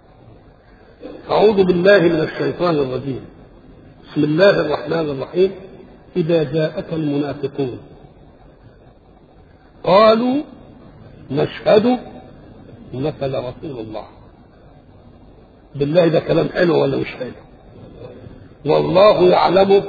أعوذ بالله من الشيطان الرجيم. بسم الله الرحمن الرحيم. إذا جاءك المنافقون قالوا نشهد إنك لرسول الله. بالله ده كلام حلو ولا مش حلو؟ والله يعلم.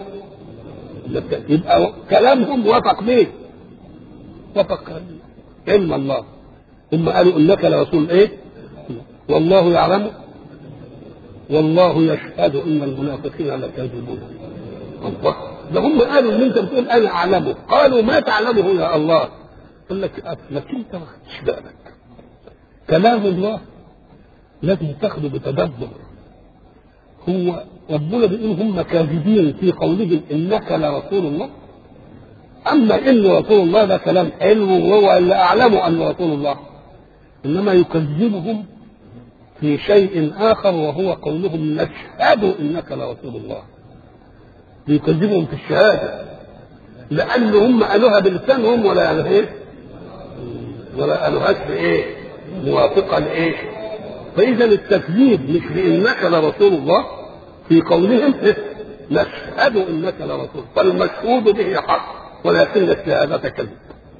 يبقى كلامهم وفق به، وفق علم الله. هم قالوا انك لرسول ايه؟ والله يعلم والله يشهد ان المنافقين لكاذبون. الله، ده هم قالوا ان انت بتقول انا اعلمه، قالوا ما تعلمه يا الله. قال لك لك انت ما خدتش بالك، كلام الله لازم تاخده بتدبر. هو ربنا بيقول هم كاذبين في قولهم انك لرسول الله، اما انه رسول الله ده كلام حلو وهو اللي اعلمه انه رسول الله، انما يكذبهم في شيء اخر وهو قولهم نشهد انك لرسول الله. يكذبهم في الشهاده لان هم قالوها بلسانهم ولا قالوها ايه؟ ولا قالوهاش بايه؟ موافقه لايه؟ فاذا التكذيب مش بانك لرسول الله في قولهم نشهد انك لرسول، فالمشهود به حق ولكن الشهاده كذب.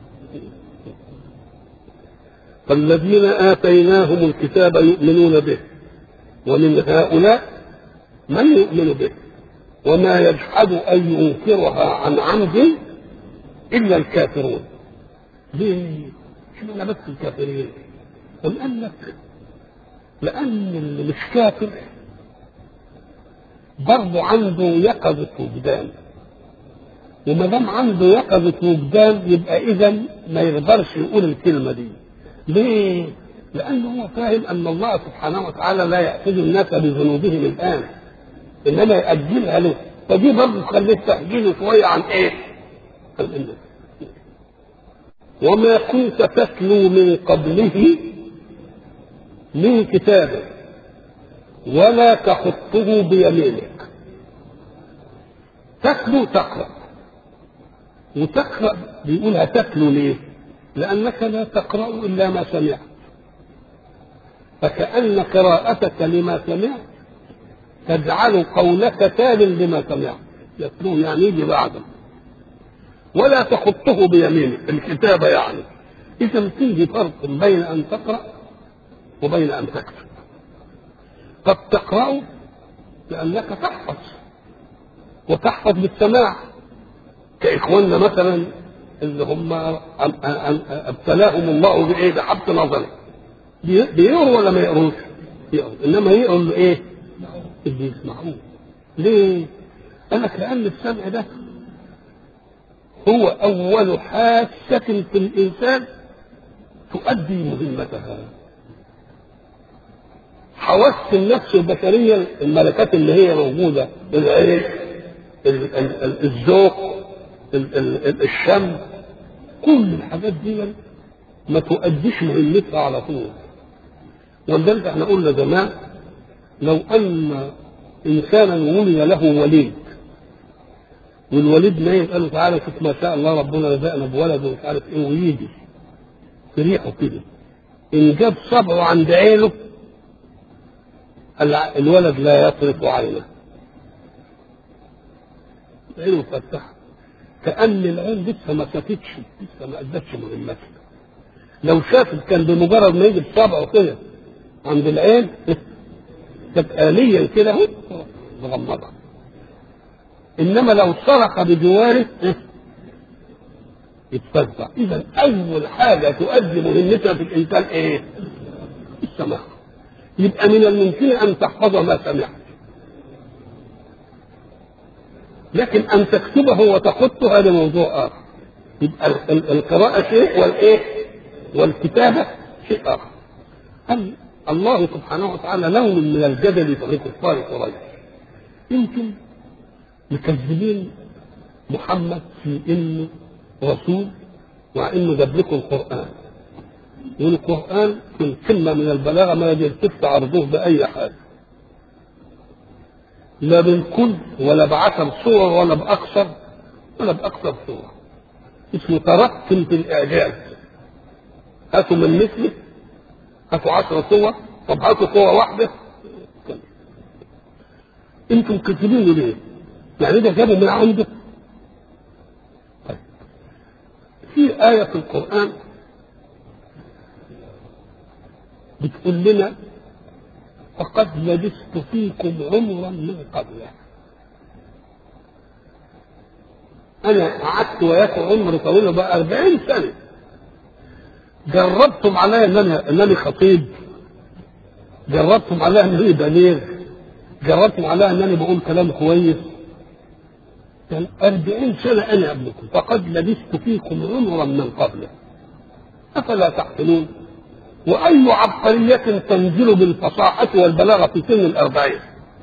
فالذين آتيناهم الكتاب يؤمنون به ومن هؤلاء من يؤمن به وما يجحد أن ينكرها عن عمد إلا الكافرون. ليه؟ شو أنا بس الكافرين؟ قل قال لك لأن اللي مش كافر برضه عنده يقظة وجدان، وما دام عنده يقظة وجدان يبقى إذا ما يقدرش يقول الكلمة دي. ليه؟ لأنه هو فاهم أن الله سبحانه وتعالى لا يأخذ الناس بذنوبهم الآن، إنما يأجلها له، فدي برضه تخليه تأجيله شوية عن إيه؟ عن وما كنت تتلو من قبله من كتابه ولا تخطه بيمينك. تتلو تقرأ، وتقرأ بيقولها تتلو ليه؟ لأنك لا تقرأ إلا ما سمعت، فكأن قراءتك لما سمعت تجعل قولك تال لما سمعت. يتلوه يعني يجي بعده. ولا تخطه بيمينك الكتابة يعني. إذا فيه فرق بين أن تقرأ وبين أن تكتب. قد تقرأ لأنك تحفظ، وتحفظ بالسماع، كإخواننا مثلا اللي هم ابتلاهم الله بايه؟ بحبس نظري. بيقروا ولا ما يقروش؟ يقروا، انما يقروا ايه؟ اللي يسمعوه. ليه؟ انا كأن السمع ده هو اول حاسة في الانسان تؤدي مهمتها. حواس النفس البشرية، الملكات اللي هي موجودة، العين، الذوق، الشم، كل الحاجات دي ما تؤديش مهمتها على طول. ولذلك احنا قلنا زمان لو ان انسانا ولد له وليد، والوليد نايم قال له تعالى شوف ما شاء الله ربنا رزقنا بولد ومش عارف ايه، ويجي في ريحه كده، ان جاب صبعه عند عينه الولد لا يطرف عينه، عينه مفتحه، كأن العين لسه ما سكتش، لسه ما أدتش مهمتها. لو شافت كان بمجرد ما يجي بصبعه كده عند العين كانت آليا كده اهو مغمضة. إنما لو صرخ بجواره يتفزع. إذا أول حاجة تؤدي مهمتها في الإنسان إيه؟ السماع. يبقى من الممكن أن تحفظ ما سمعت، لكن أن تكتبه وتخطه هذا موضوع آخر. يبقى القراءة شيء والإيه؟ والكتابة شيء آخر. أم الله سبحانه وتعالى لون من الجدل في كفار قريش. يمكن مكذبين محمد في إنه رسول وإنه جاب لكم القرآن، والقرآن في القمة من البلاغة ما يلتفت عرضه بأي حاجة، لا بالكل ولا بعشر صور ولا بأكثر ولا بأكثر صور. اسمه ترقم في الإعجاز. هاتوا من مثله، هاتوا عشر صور، طب هاتوا صورة واحدة. انتم كاتبينه ليه؟ يعني ده جابوا من عنده. طيب. في آية في القرآن بتقول لنا فقد لبثت فيكم عمرا من قبله. أنا قعدت وياكم عمر طويل بقى أربعين سنة، جربتم عليا انني انني خطيب؟ جربتم عليا انني بليغ؟ جربتم عليا انني بقول كلام كويس؟ كان أربعين سنة أنا قبلكم، فقد لبثت فيكم عمرا من قبله، أفلا تعقلون؟ وأي عبقرية تنزل بالفصاحة والبلاغة في سن الأربعين؟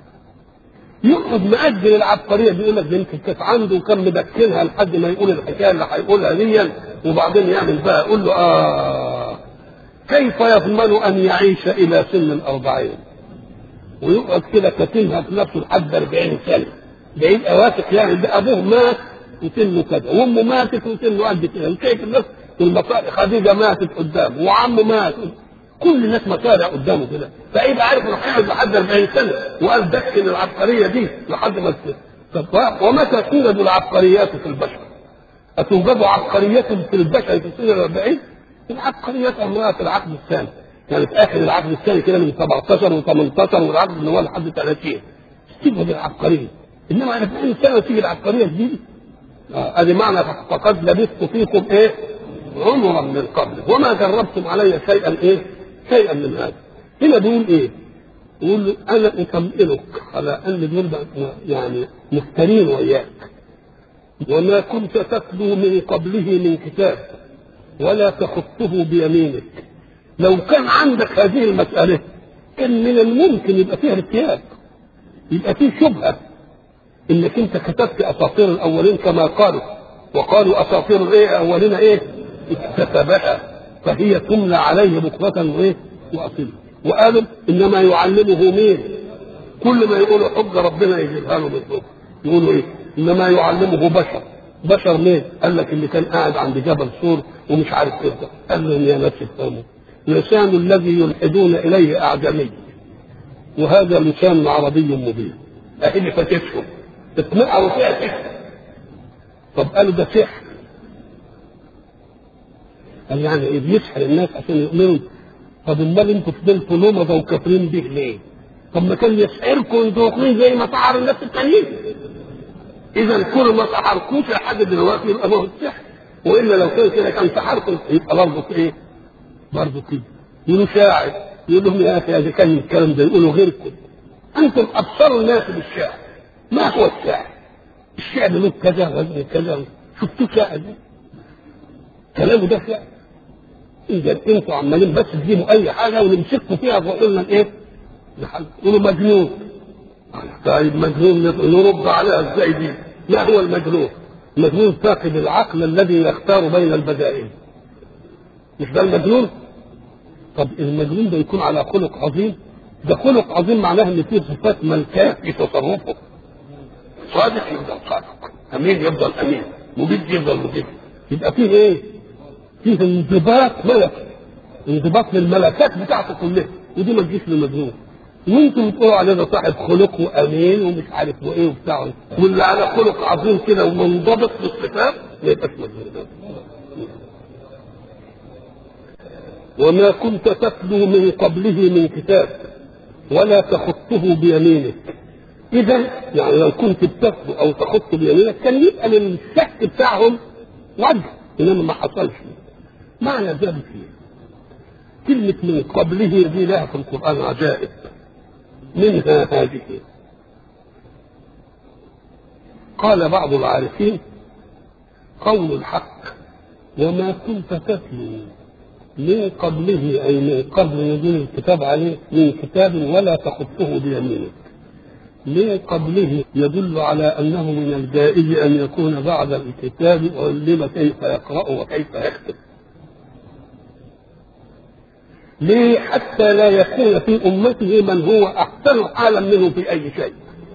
يقعد مأجل العبقرية، بيقول لك يمكن كانت عنده وكان مدكنها لحد ما يقول الحكاية اللي هيقولها دي، وبعدين يعمل بقى يقول له آه كيف يضمن أن يعيش إلى سن الأربعين؟ ويقعد كده كاتمها في نفسه لحد أربعين سنة، بعيد أواثق يعني. ده أبوه مات وسنه كذا، وأمه ماتت وسنه قد كده، وشايف الناس والمصاري، خديجة ماتت قدامه وعمه مات، كل الناس مصارع قدامه كده، فيبقى عارف انه هيقعد لحد أربعين سنة، وقال دكن العبقرية دي لحد ما تصير. ومتى توجد العبقريات في البشر؟ أتوجد عبقرية في البشر في سن الأربعين؟ العبقريات أمرها في العقد الثاني، يعني في آخر العقد الثاني كده من سبعتاشر وثمانية عشر والعقد اللي هو لحد ثلاثين تيجي العبقرية. إنما أربعين سنة تيجي العبقرية جديدة. ادي معنى فقد لبثت فيكم ايه عمرا من قبل وما جربتم علي شيئا ايه شيئا من هذا. هنا بيقول ايه؟ يقول انا اكملك على ان دول يعني مفترين وياك. وما كنت تتلو من قبله من كتاب ولا تخطه بيمينك. لو كان عندك هذه المسألة كان من الممكن يبقى فيها ارتياب، يبقى فيه شبهة انك انت كتبت اساطير الاولين كما قالوا، وقالوا اساطير ايه اولين ايه اكتسبها فهي تملى عليه بكرة وايه واصيلا. وقالوا انما يعلمه مين؟ كل ما يقولوا حج ربنا يجيبها له بالظبط، يقولوا ايه انما يعلمه بشر. بشر مين؟ قال لك اللي كان قاعد عند جبل سور ومش عارف كده. قال لهم يا ناس افهموا، لسان الذي يلحدون اليه اعجمي وهذا لسان عربي مبين. اهي اللي فاتتهم اتنقروا فيها سحر. طب قالوا ده سحر، قال يعني ايه بيسحر الناس عشان يؤمنوا؟ طب امال انتوا فضلتوا لمضه وكافرين به ليه؟ طب ما كان يسحركم انتوا واقفين زي ما سحر الناس التانيين. اذا كل ما سحركوش لحد دلوقتي يبقى هو السحر، والا لو كان كده كان سحركم يبقى برضه ايه؟ برضه كده. يقولوا شاعر، يقول لهم يا اخي اذا كان الكلام ده يقولوا غيركم، انتم ابصروا الناس بالشعر. ما هو الشعر؟ الشعر له كذا وزن كذا، شفتوا شاعر ده؟ كلامه ده شعر؟ إذا انتوا عمالين بس تجيبوا اي حاجه ونمسكوا فيها وقلنا ايه؟ يقولوا مجنون. طيب مجنون نرد عليها ازاي دي؟ ما هو المجنون؟ المجنون فاقد العقل الذي يختار بين البدائل، مش ده المجنون؟ طب المجنون ده يكون على خلق عظيم؟ ده خلق عظيم معناه ان فيه صفات ملكاه في تصرفه. صادق يفضل صادق، امين يفضل امين، مبيد يفضل مبيد. يبقى فيه ايه؟ فيه انضباط ملكي، انضباط للملكات بتاعته كلها، ودي ما تجيش للمجنون. وانتم بتقولوا عليه ده صاحب خلق وامين ومش عارف وايه وبتاع، واللي على خلق عظيم كده ومنضبط بالصفات ما يبقاش مجنون. وما كنت تتلو من قبله من كتاب ولا تخطه بيمينك. إذا يعني لو كنت بتتلو أو تخط بيمينك كان يبقى للشك بتاعهم وجه، إنما ما حصلش. معنى ذلك كلمة من قبله دي لها في القرآن عجائب، منها هذه. قال بعض العارفين قول الحق وما كنت تتلو من قبله أي من قبل نزول الكتاب عليه من كتاب ولا تخطه بيمينك. من قبله يدل على أنه من الجائز أن يكون بعد الكتاب علم كيف يقرأ وكيف يكتب. ليه؟ حتى لا يكون في أمته من هو أحسن حالا منه في أي شيء.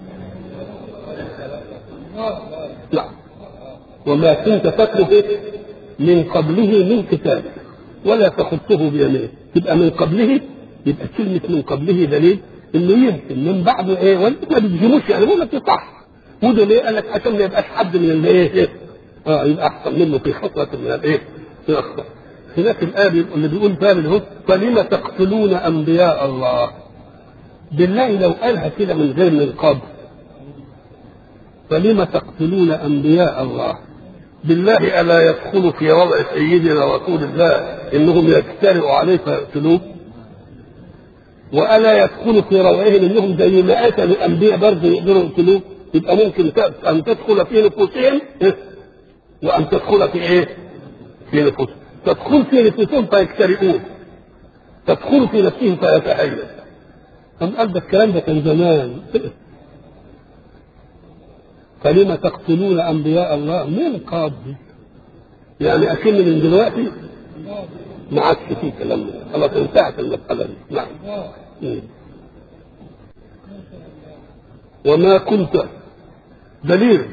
لا، وما كنت تتلو من قبله من كتاب ولا تخطه بيمينه. تبقى من قبله، يبقى كلمة من قبله دليل انه يمكن من بعده ايه، وانت ما بتجيبوش يعني بقول لك صح. وده ليه؟ قال لك عشان ما يبقاش حد من اللي ايه اه يبقى احسن منه في خطوة من الايه في الاخطاء. هناك الآية اللي بيقول فيها الهد فلما تقتلون انبياء الله. بالله لو قالها كده من غير من قبل، فلما تقتلون انبياء الله بالله ألا يدخل في وضع سيدنا رسول الله إنهم يجترئوا عليه فيقتلوه؟ وألا يدخل في روعهم إنهم زي ما قتلوا الأنبياء برضه يقدروا يقتلوه؟ يبقى ممكن أن تدخل في نفوسهم وأن تدخل في إيه؟ في نفوسهم. تدخل في نفوسهم فيجترئون، تدخل في نفسهم فيتهيأ. أم قال ده الكلام ده كان زمان. فلما تقتلون أنبياء الله من قبل؟ يعني أكن من دلوقتي ما عادش فيه كلام، خلاص انتهت المسألة دي. نعم. وما كنت دليل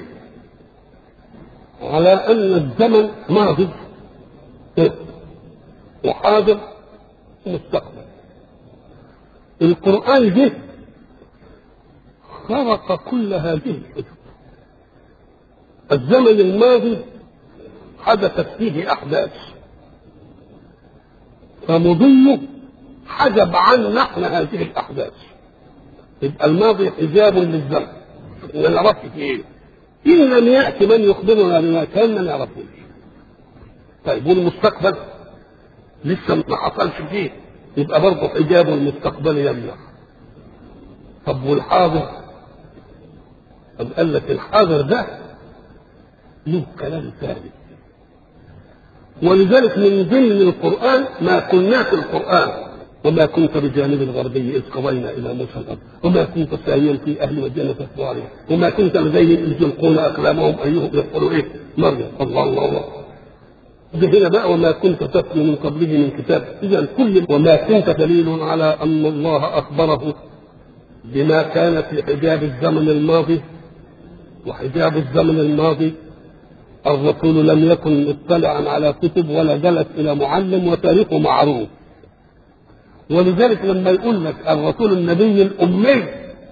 على أن الزمن ماضي وحاضر ومستقبل. القرآن ده خرق كل هذه الحدود. الزمن الماضي حدثت فيه أحداث فمضيه حجب عنا احنا هذه الأحداث. يبقى الماضي حجاب للزمن ما نعرفش فيه ايه. إن لم يأتي من يخبرنا بما كان ما نعرفوش. طيب والمستقبل لسه ما حصلش فيه، يبقى برضه حجاب المستقبل يمنع. طب والحاضر؟ طب قال لك الحاضر ده له كلام ثاني. ولذلك من ضمن القرآن ما كنا في القرآن وما كنت بجانب الغربي إذ قضينا إلى موسى الأمر وما كنت سائيا في أهل مدينة تتلو عليهم وما كنت لديهم إذ يلقون أقلامهم أيهم يقولوا إيه مريم. الله الله الله. ده هنا بقى وما كنت تتلو من قبله من كتاب. إذا كل وما كنت دليل على أن الله أخبره بما كان في حجاب الزمن الماضي. وحجاب الزمن الماضي الرسول لم يكن مطلعا على كتب ولا جلس إلى معلم وتاريخه معروف. ولذلك لما يقول لك الرسول النبي الأمي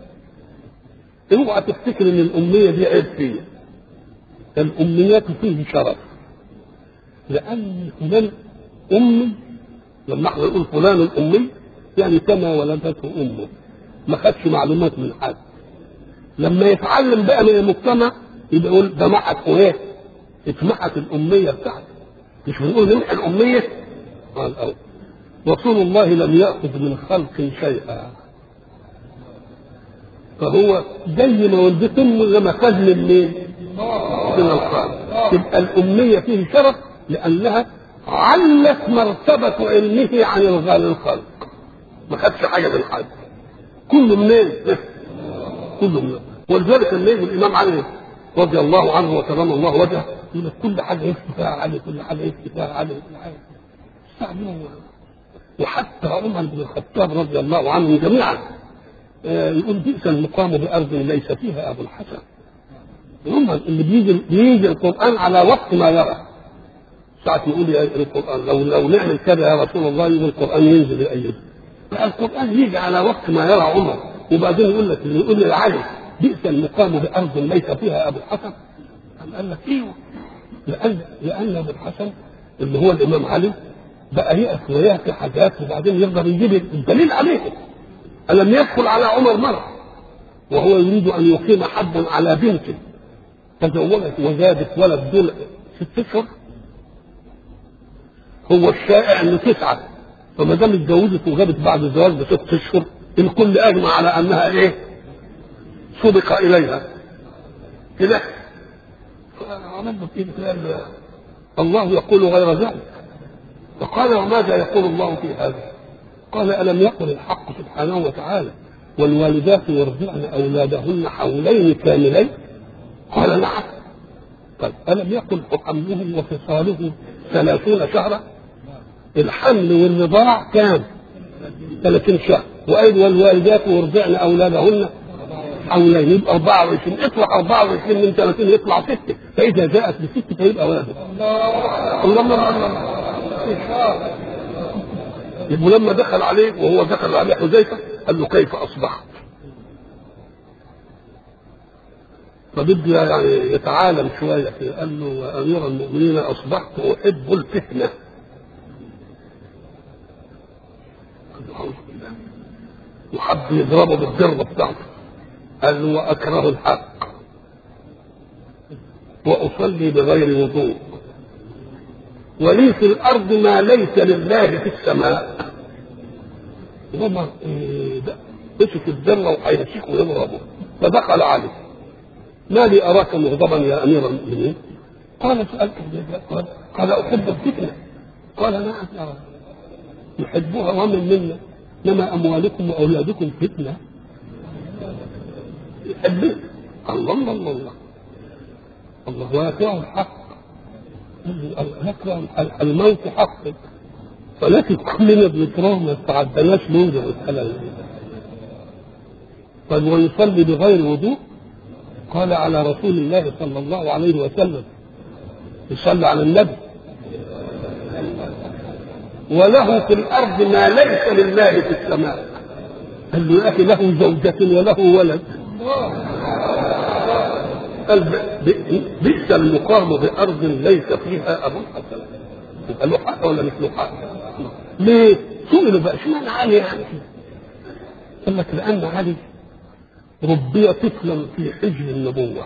اوعى تفتكر ان الأمية دي عيب فيه. الأميات فيه شرف، لأن فلان أمي لما احنا نقول فلان الأمي يعني كما ولدته أمه ما خدش معلومات من حد. لما يتعلم بقى من المجتمع يبقى يقول ده معك ايه؟ اتمحت الأمية بتاعته. مش بنقول نمحي الأمية؟ قال أو رسول الله لم يأخذ من خلق شيئا، فهو زي ما ولدت امه لما خد من مين؟ من الخالق. تبقى الأمية فيه شرف لأنها علت مرتبة علمه عن الخلق. ما خدش حاجة من حد، كله منين؟ كله منين. ولذلك لما يجي الإمام علي رضي الله عنه وكرم الله وجهه يقول كل حاجة يفتح علي، كل حاجة يفتح علي، كل حاجة استعملوا. وحتى عمر بن الخطاب رضي الله عنهم جميعا يقول بئس المقام بأرض ليس فيها أبو الحسن. عمر اللي بيجي بيجي القرآن على وقت ما يرى. ساعة يقول يا القرآن لو لو نعمل كذا يا رسول الله يقول القرآن ينزل يأيده. القرآن يجي على وقت ما يرى عمر وبعدين يقول لك اللي يقول للعلي بئس المقام بأرض ليس فيها أبو الحسن. قال لك ايوه لأن لأن أبو الحسن اللي هو الإمام علي بقى يقف ويحكي حاجات وبعدين يقدر يجيب الدليل عليه. ألم يدخل على عمر مرة وهو يريد أن يقيم حدا على بنته تزوجت وزادت ولد دول ست أشهر. هو الشائع إنه تسعة، فما دام اتجوزت وجابت بعد الزواج بست أشهر الكل أجمع على أنها إيه؟ سبق إليها كده. فعملنا إيه؟ الله يقول غير ذلك. فقال وماذا يقول الله في هذا؟ قال ألم يقل الحق سبحانه وتعالى والوالدات يرضعن أولادهن حولين كاملين؟ قال نعم. طيب ألم يقل حمله وفصاله ثلاثون شهرا؟ الحمل والرضاع كام؟ ثلاثين شهر. وأيضا والوالدات يرضعن أولادهن حولين يبقى أربعة وعشرين. اطلع أربعة وعشرين من ثلاثين يطلع ستة، فإذا جاءت بستة فيبقى ولد. الله الله الله. يبقى لما دخل عليه وهو دخل عليه حذيفة قال له كيف أصبحت؟ فبده يعني يتعالم شوية. قال له يا أمير المؤمنين أصبحت أحب الفتنة. وحب يضربه بالضربة بتاعته. قال له وأكره الحق. وأصلي بغير وضوء ولي في الأرض ما ليس لله في السماء. وما إيه ده مسك الذرة وهيمسكه ويضربه. فدخل عليه ما لي أراك مغضبا يا أمير المؤمنين؟ قال سألت قال, قال أحب الفتنة. قال نعم يا رب يحبها ومن منا إنما أموالكم وأولادكم فتنة. يحبه الله الله الله الله الله ويكره الحق يكره الموت حق ولكن كلنا بنكره ما استعدناش ننظر الكلام. قال ويصلي بغير وضوء. قال على رسول الله صلى الله عليه وسلم يصلي على النبي وله في الارض ما ليس لله في السماء. قال له يا اخي له زوجة وله ولد. قال بئس المقام بارض ليس فيها ابو حسن. يبقى له حق ولا مش له حق؟ ليه؟ سئلوا بقى اشمعنى علي يعني؟ قال لك لان علي ربي طفلا في حجر النبوة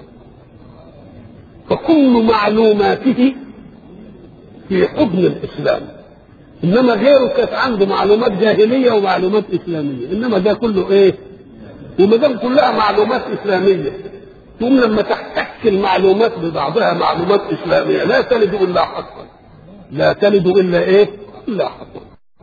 فكل معلوماته في حضن الإسلام، إنما غيره كانت عنده معلومات جاهلية ومعلومات إسلامية، إنما ده كله إيه؟ وما دام كلها معلومات إسلامية ثم لما تحتك المعلومات ببعضها معلومات إسلامية لا تلد إلا حقا، لا تلد إلا إيه؟ إلا حقا.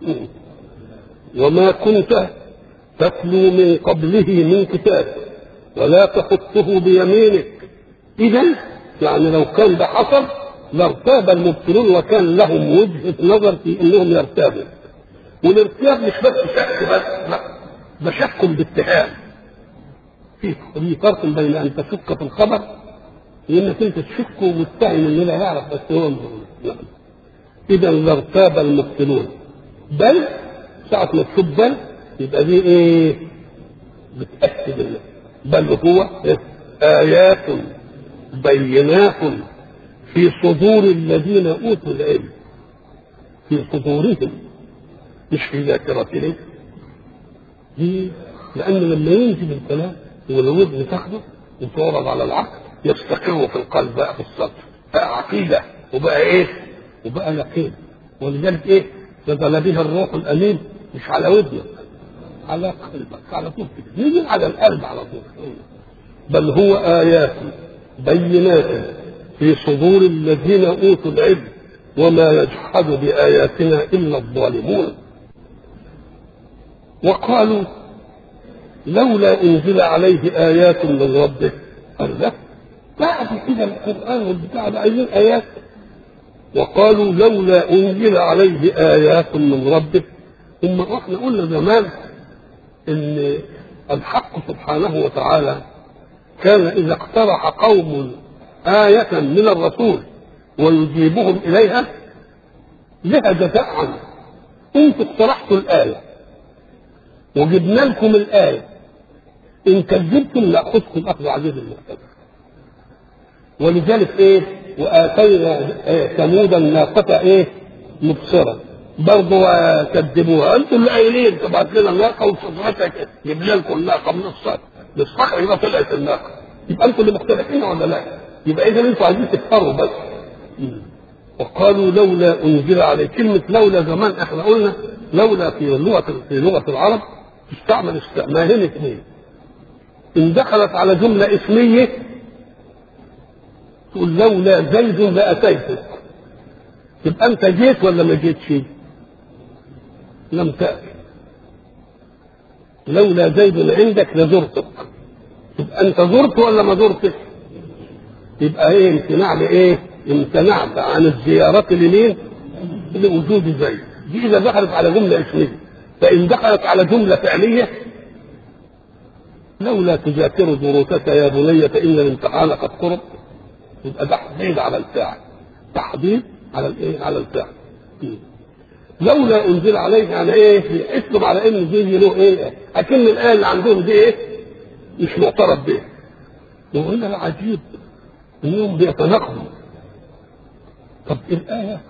وما كنت تتلو من قبله من كتاب ولا تخطه بيمينك. إذن يعني لو كان ده حصل لارتاب المبطلون وكان لهم وجهة نظر في انهم يرتابوا. والارتياب مش بس شك بس، لا ده شك باتهام. في فرق بين ان تشك في الخبر وانك انت تشك ومتهم انه لا يعرف بس هو لا. اذا لارتاب المبطلون بل ساعة ما تشوف بل يبقى دي ايه؟ بتأكد الله. بل هو آيات بينات في صدور الذين أوتوا العلم، في صدورهم مش في ذاكرتهم. دي لأن لما ينزل الكلام والودن تاخده وتعرض على العقل يستقر في القلب بقى في الصدر بقى عقيدة وبقى إيه؟ وبقى يقين. ولذلك إيه؟ نزل بها الروح الأمين مش على ودنك، على قلبك على طول كده، يجي على القلب على طول. بل هو آيات بينات في صدور الذين أوتوا العلم وما يجحد بآياتنا إلا الظالمون. وقالوا لولا أنزل عليه آيات من ربه. قال لا بعد كده القرآن والبتاع ده عايزين آيات. وقالوا لولا أنزل عليه آيات من ربه. ثم احنا قلنا زمان ان الحق سبحانه وتعالى كان اذا اقترح قوم آية من الرسول ويجيبهم اليها لها جزاء عنه. انتوا اقترحتوا الآية وجبنا لكم الآية، ان كذبتم نأخذكم اخذ عزيز المقتدر. ولذلك ايه؟ وآتينا ثمود الناقة ايه؟ مبصرة. برضه كذبوها. انتوا اللي قايلين تبعت لنا الناقه وصفاتها جبنا لكم الناقه من الصخر للصخر يبقى طلعت الناقه. يبقى انتوا اللي مختلفين ولا لا؟ يبقى اذا انتوا عايزين تكفروا بس. وقالوا لولا انزل عليه. كلمه لولا زمان احنا قلنا لولا في لغه في لغه العرب تستعمل استعمالين اثنين. ان دخلت على جمله اسميه تقول لولا زيد لاتيتك، يبقى انت جيت ولا ما جيتش؟ لم تأتي. لولا زيد عندك لزرتك، يبقى انت زرت ولا ما زرتش؟ يبقى ايه؟ امتناع لايه؟ امتنعت عن الزيارة لمين؟ لوجود زيد. دي اذا دخلت على جملة اسمية. فان دخلت على جملة فعلية لولا تذاكر دروسك يا بني فان الامتحان قد قرب، يبقى تحديد على الفاعل، تحديد على الايه؟ على الفاعل. لولا انزل عليه يعني ايه؟ يحسب على ان دي له ايه؟ اكن الايه اللي عندهم دي ايه؟ مش معترف بها. وقلنا العجيب انهم بيتناقضوا. طب الايه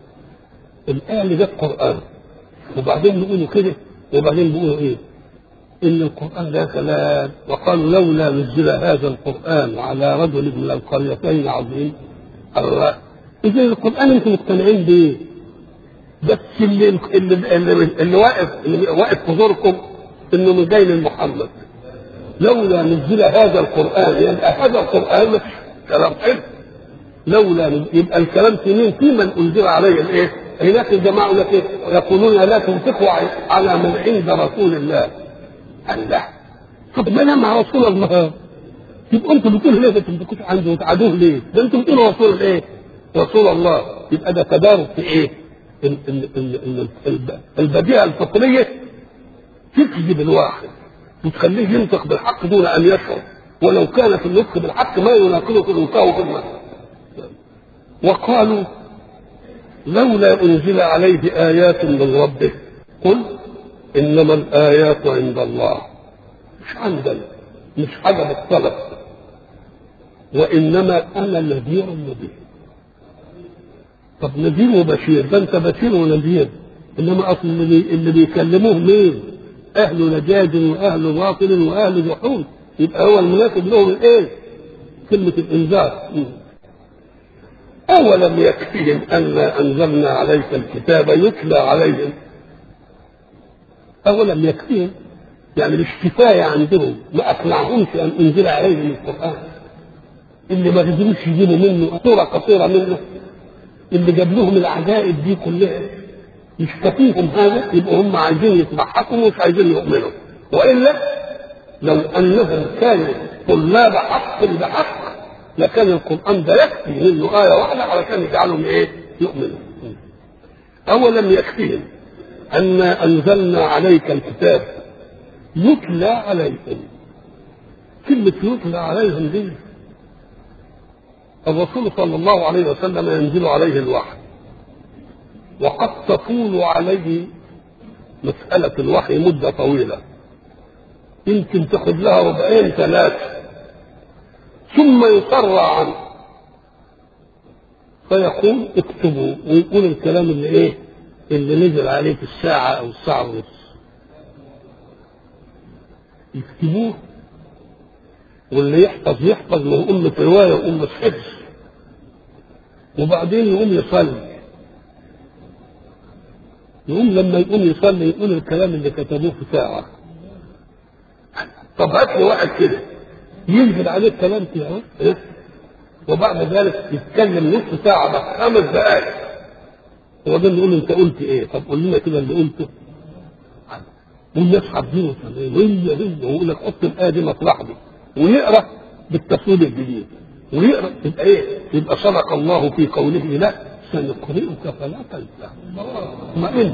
الايه اللي جت قران وبعدين بيقولوا كده وبعدين بيقولوا ايه؟ ان القران ده كلام، وقالوا لولا نزل هذا القران على رجل من القريتين عظيم. الله، اذا القران انتم مقتنعين بيه، بس اللي اللي, اللي, اللي واقف اللي واقف في زوركم انه من دين محمد. لولا نزل هذا القران، يبقى هذا القران مش كلام حلو. لولا نزل يبقى الكلام في مين؟ في من انزل عليه الايه؟ هناك الجماعه يقولون لا تنفقوا على من عند رسول الله. الله، طب ما انا مع رسول الله، يبقى انتوا بتقولوا ليه ما تنفقوش عنده وتعادوه ليه؟ ده انتوا بتقولوا رسول ايه؟ رسول الله. يبقى ده تدارك في ايه؟ ال ال ال ال البديهه الفطريه تكذب الواحد وتخليه ينطق بالحق دون ان يشعر، ولو كان في النطق بالحق ما يناقضه في الوقاء في المعنى. وقالوا لولا انزل عليه ايات من ربه، قل انما الايات عند الله، مش عندنا، مش حاجه بالطلب، وانما انا نذير مبين. طب نذير وبشير، ده انت بشير ونذير، انما اصل اللي, اللي بيكلموه مين؟ اهل نجاج واهل باطل واهل جحود، يبقى هو المناسب لهم الايه؟ كلمه الانذار. اولم يكفيهم انا انزلنا عليك الكتاب يتلى عليهم؟ اولم يكفيهم يعني مش كفايه عندهم، ما اقنعهمش ان انزل عليهم القران اللي ما قدروش يجيبوا منه صوره قصيره منه، اللي جاب لهم العجائب دي كلها، مش كفيهم هذا؟ يبقوا هم عايزين يتضحكوا ومش عايزين يؤمنوا. والا لو انهم كانوا طلاب حق بحق لكان القران ده يكفي منه ايه واحده علشان يجعلهم ايه؟ يؤمنوا. اولم يكفيهم انا انزلنا عليك الكتاب يتلى عليهم. كلمه يتلى عليهم دي، الرسول صلى الله عليه وسلم ينزل عليه الوحي، وقد تطول عليه مسألة الوحي مدة طويلة، يمكن تاخد لها ربعين ثلاثة، ثم يصرع عنه فيقول اكتبوا، ويقول الكلام اللي ايه؟ اللي نزل عليه في الساعة او الساعة ونص، يكتبوه، واللي يحفظ يحفظ من أمة رواية وأمة حفظ، وبعدين يقوم يصلي. يقوم لما يقوم يصلي يقول الكلام اللي كتبوه في ساعة. طب هات لي واحد كده ينزل عليه الكلام كده إيه؟ وبعد ذلك يتكلم نصف ساعة بس خمس دقائق، وبعدين يقول انت قلت ايه؟ طب قول لنا كده اللي قلته. والناس حافظينه هي هي ويقول لك حط الآية دي مطرح دي، ويقرا بالتفصيل الجديد، ويقرا يبقى ايه؟ يبقى صدق الله في قوله لا سنقرئك فلا تنسى. ما انت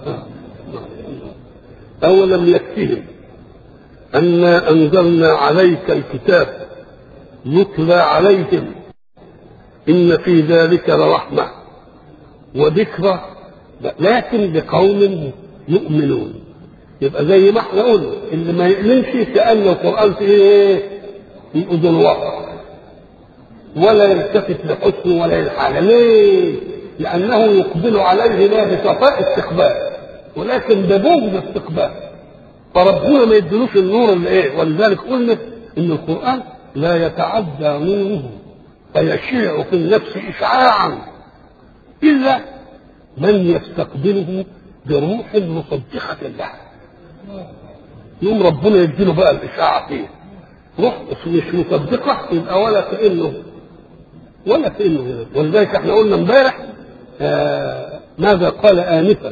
اولم يكفهم انا انزلنا عليك الكتاب يتلى عليهم ان في ذلك لرحمه وذكرى لكن لقوم يؤمنون. يبقى زي ما احنا قلنا اللي ما يؤمنش كأن القرآن في ايه؟ في أذن وقر، ولا يلتفت لحسنه ولا يلحق. ليه؟ لأنه يقبل عليه لا بصفاء استقبال ولكن ببغض استقبال، فربنا ما يدلوش النور اللي ايه. ولذلك قلنا ان القرآن لا يتعدى نوره فيشيع في النفس إشعاعا إلا من يستقبله بروح مصدقة له، يوم ربنا يديله بقى الإشاعة فيه روح مش مصدقة، يبقى ولا كأنه ولا كأنه. ولذلك احنا قلنا امبارح آه ماذا قال آنفا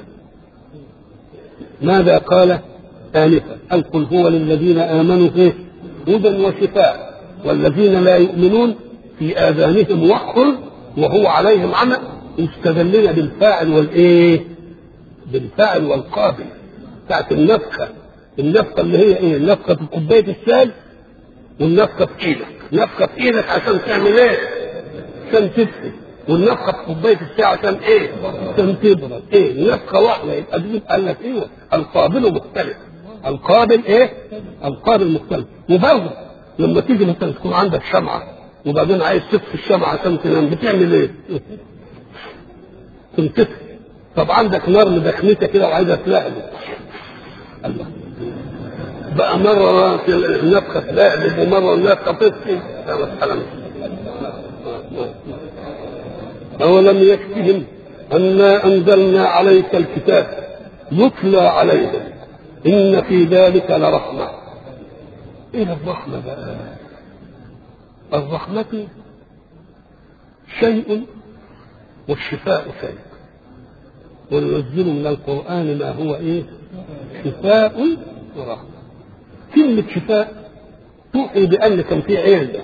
ماذا قال آنفا قال قل هو للذين آمنوا فيه هدى وشفاء والذين لا يؤمنون في آذانهم وقر وهو عليهم عمى. استدلنا بالفاعل والايه؟ بالفاعل والقابل بتاعت النفخه. النفخه اللي هي ايه؟ النفخه في كوبايه الشاي والنفخه في ايدك. نفخه في ايدك عشان تعمل ايه؟ عشان تدفي. والنفخه في كوبايه الشاي عشان ايه؟ عشان تبرد. ايه؟ نفخه واحده. يبقى دي قال لك ايه؟ القابل مختلف. القابل ايه؟ القابل مختلف. وبرضه لما تيجي مثلا تكون عندك شمعه وبعدين عايز تطفي الشمعه عشان تنام بتعمل ايه؟ تنتفي. طب عندك نار مدخنته كده وعايزه تلهب، الله بقى مرة النفخة تلاقب ومرة النفخة تطفي. هذا الكلام. أولم يكفهم أنا أنزلنا عليك الكتاب يتلى عليهم إن في ذلك لرحمة. إيه الرحمة بقى؟ الرحمة شيء والشفاء شيء، وننزل من القرآن ما هو إيه؟ شفاء ورحمة. كلمة شفاء توحي بأن كان في علة.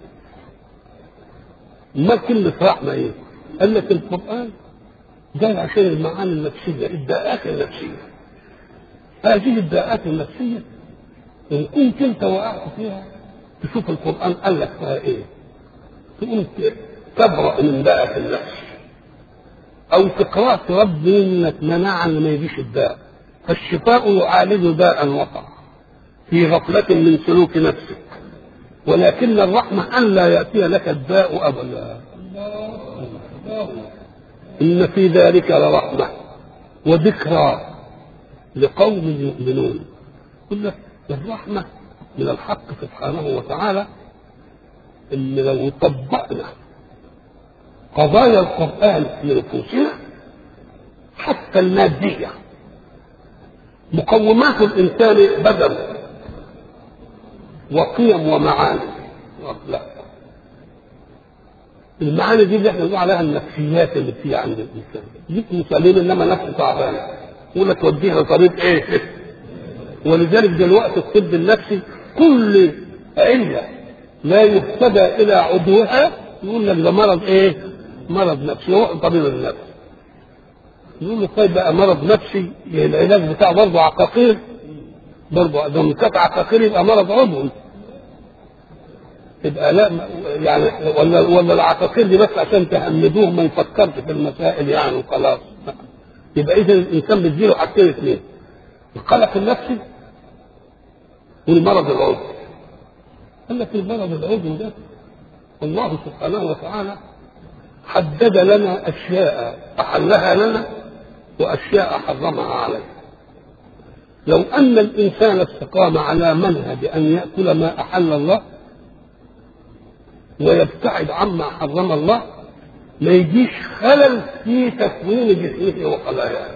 ما كلمة رحمة إيه؟ قال لك القرآن جاي عشان المعاني النفسية، الداءات النفسية. هذه الداءات النفسية إن كنت أنت وقعت فيها تشوف القرآن قال لك فيها إيه، تقوم تبرأ من داءة النفس، أو تقرأ تربي منك مناعا ما يجيش الداء. فالشفاء يعالج داء وقع في غفلة من سلوك نفسك، ولكن الرحمة أن لا يأتي لك الداء أبدا. إن في ذلك لرحمة وذكرى لقوم يؤمنون. قل لك الرحمة من الحق سبحانه وتعالى إن لو طبقنا قضايا القرآن في نفوسنا حتى المادية، مقومات الإنسان بدن وقيم ومعاني. لا، المعاني دي اللي احنا بنقول عليها النفسيات اللي فيها عند الإنسان. دي مسلمين إنما نفسه تعبانة، يقول لك توديها طريق إيه؟ ولذلك دلوقتي الطب النفسي كل علة لا يهتدى إلى عضوها يقول لك ده مرض إيه؟ مرض نفسي. هو طبيب النفس يقول له طيب بقى مرض نفسي العلاج بتاعه برضه عقاقير، برضه ده من كانت عقاقير يبقى مرض عضوي، يبقى لا يعني ولا ولا العقاقير دي بس عشان تهمدوه ما يفكرش في المسائل يعني وخلاص. يبقى اذا الانسان بيديله حاجتين اثنين، القلق النفسي والمرض العضوي. قال لك المرض العضوي ده الله سبحانه وتعالى حدد لنا اشياء احلها لنا واشياء حرمها علينا. لو ان الانسان استقام على منهج ان ياكل ما احل الله ويبتعد عما حرم الله ما يجيش خلل في تكوين جسمه وخلاياه.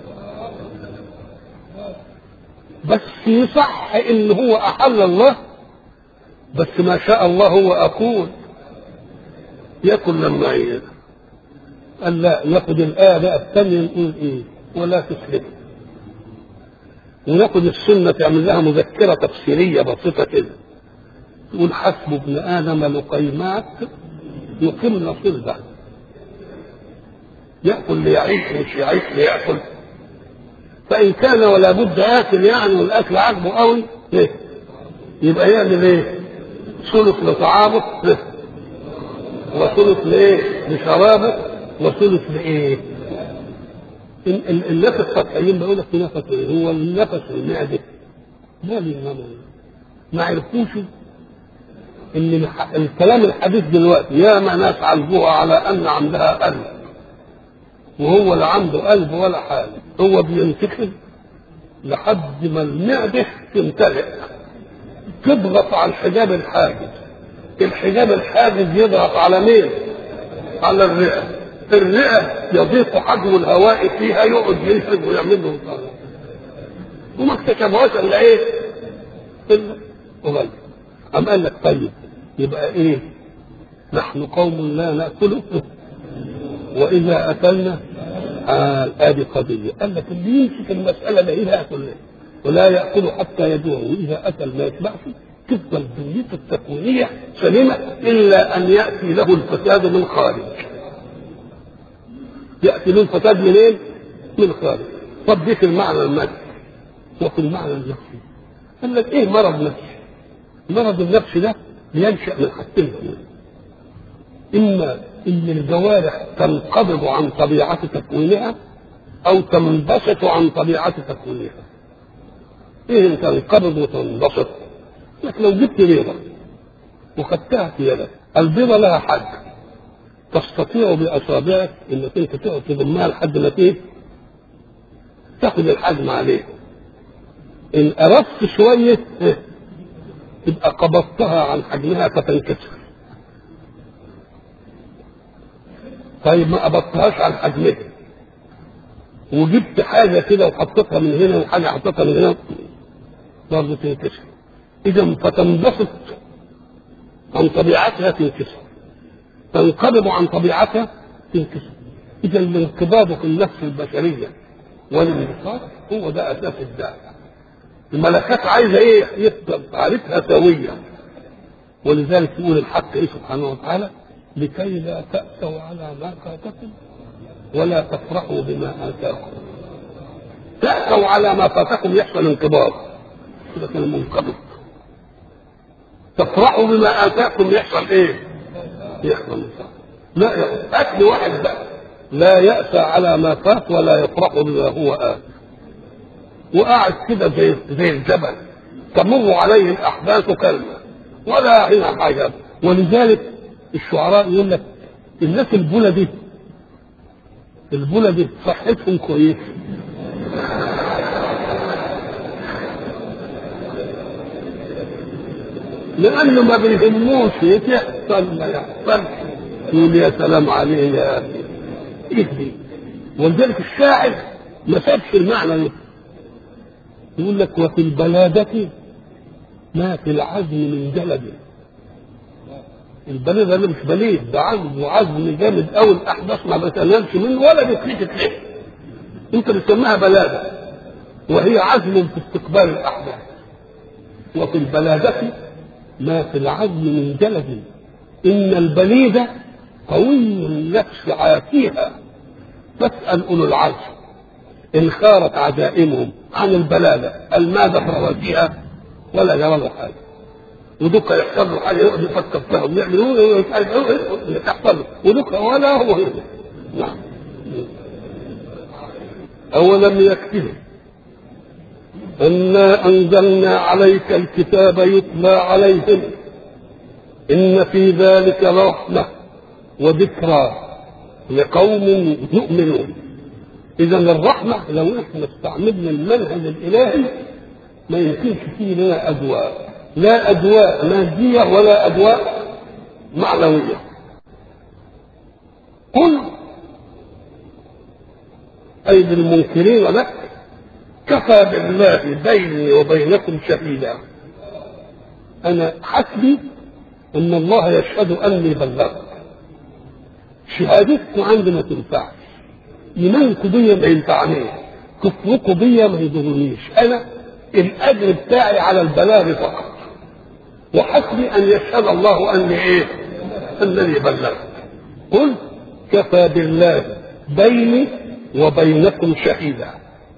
بس يصح ان هو احل الله، بس ما شاء الله هو اقول ياكل لما يريد. قال لا، ناخد الايه بقى الثانيه نقول ايه؟ ولا تسلم. وناخد السنه تعمل لها مذكره تفسيريه بسيطه كده، تقول حسب ابن ادم لقيمات يقمن صلبه. ياكل ليعيش مش يعيش لياكل. فان كان ولا بد اكل يعني والاكل عاجبه قوي ليه؟ يبقى يعمل ايه؟ ثلث لطعامه وثلث لايه؟ لشرابه وثلث لايه؟ النفس السطحيين بيقول لك نفس ايه؟ هو النفس المعده ما لي ما عرفوش ان الكلام الحديث دلوقتي يا ما ناس عالجوها على ان عندها قلب وهو لا عنده قلب ولا حاجه، هو بينتقل لحد ما المعده تمتلئ تضغط على الحجاب الحاجز. الحجاب الحاجز يضغط على مين؟ على الرئه. الرئه يضيق حجم الهواء فيها يقعد ينفذ ويعمل له طالع. وما اكتشفوهاش الا ايه؟ الا قريب. أم قال لك طيب يبقى ايه؟ نحن قوم لا ناكله واذا اكلنا آه ادي قضيه. قال لك اللي يمسك المساله ده ايه ياكل ولا ياكل حتى يجوع، واذا اكل ما يشبعش تفضل بنيته التكوينيه سليمه الا ان ياتي له الفساد من خارج. ياتي له الفساد منين؟ من خارج. طب دي في المعنى المادي وفي المعنى النفسي. قال لك ايه مرض نفسي؟ المرض النفسي ده ينشا من حاجتين، اما ان الجوارح تنقبض عن طبيعه تكوينها او تنبسط عن طبيعه تكوينها. ايه تنقبض وتنبسط؟ لك لو جبت بيضه وخدتها في يدك، البيضه لها حجم تستطيع باصابعك انك انت تقعد تضمها لحد ما تيجي تاخذ الحجم عليه. ان اردت شويه تبقى قبضتها عن حجمها فتنكسر. طيب ما قبضتهاش عن حجمها وجبت حاجه كده وحطيتها من هنا وحاجه حطيتها من هنا برضه تنكسر. اذا فتنبسط عن طبيعتها تنكسر، تنقبض عن طبيعتها تنكسر. اذا الانقباض في النفس البشريه والانبساط هو ده اساس الداعي. الملكات عايزه ايه؟ يفضل تعرفها سويه. ولذلك يقول الحق ايه سبحانه وتعالى: لكي لا تأسوا على ما فاتكم ولا تفرحوا بما آتاكم. تأسوا على ما فاتكم يحصل انقباض، كده كان منقبض. تفرحوا بما آتاكم يحصل ايه؟ يحصل انقباض. لا يا أكل واحد بقى لا يأسى على ما فات ولا يفرح بما هو آت. وقاعد كده زي زي الجبل تمر عليه الأحداث كلمة ولا هنا حاجة. ولذلك الشعراء يقول لك الناس البلة دي البلة دي صحتهم كويسة، لأنه ما بيهموش يحصل ما يحصل، يقول يا سلام عليه يا أخي اهدي. ولذلك الشاعر ما سابش المعنى ده، يقول لك: وفي البلادة ما في العزم من جلد. البلد ده مش بليد، ده عزم وعزم جامد قوي، الاحداث ما بتنامش منه ولا بتلفت له. انت بتسميها بلاده وهي عزم في استقبال الاحداث. وفي البلاده ما في العزم من جلد، ان البليده قوي النفس عاتيها، فاسال اولو العزم ان خارت عزائمهم عن البلاده الماذا فواتيها ولا جرى حاجه. ودك يحصل له حاجه يقعد يفكر فيها ويعملوا اللي تحصل له، ودك ولا هو هنا. نعم. أولم يكفهم أنا أنزلنا عليك الكتاب يتلى عليهم إن في ذلك رحمة وذكرى لقوم يؤمنون. إذا الرحمة لو إحنا استعملنا المنهج الإلهي ما يمكنش فيه لنا أدواء، لا أدواء مادية ولا أدواء معنوية. قل أي للمنكرين لك: كفى بالله بيني وبينكم شهيدا. أنا حسبي أن الله يشهد أني بلغت. شهادتكم عندي ما تنفعش، إيمانكم بيا ما ينفعنيش، كفركم بيا ما يضرنيش. أنا الأجر بتاعي على البلاغ فقط، وحسبي أن يشهد الله أني إيه؟ أنني بلغت. قل كفى بالله بيني وبينكم شهيدا.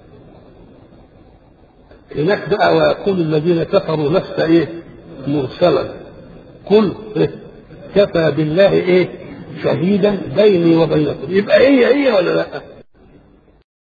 هناك بقى: ويقول الذين كفروا لست ايه؟ مرسلا. قل إيه؟ كفى بالله ايه؟ شهيدا بيني وبينكم. يبقى هي هي ولا لا؟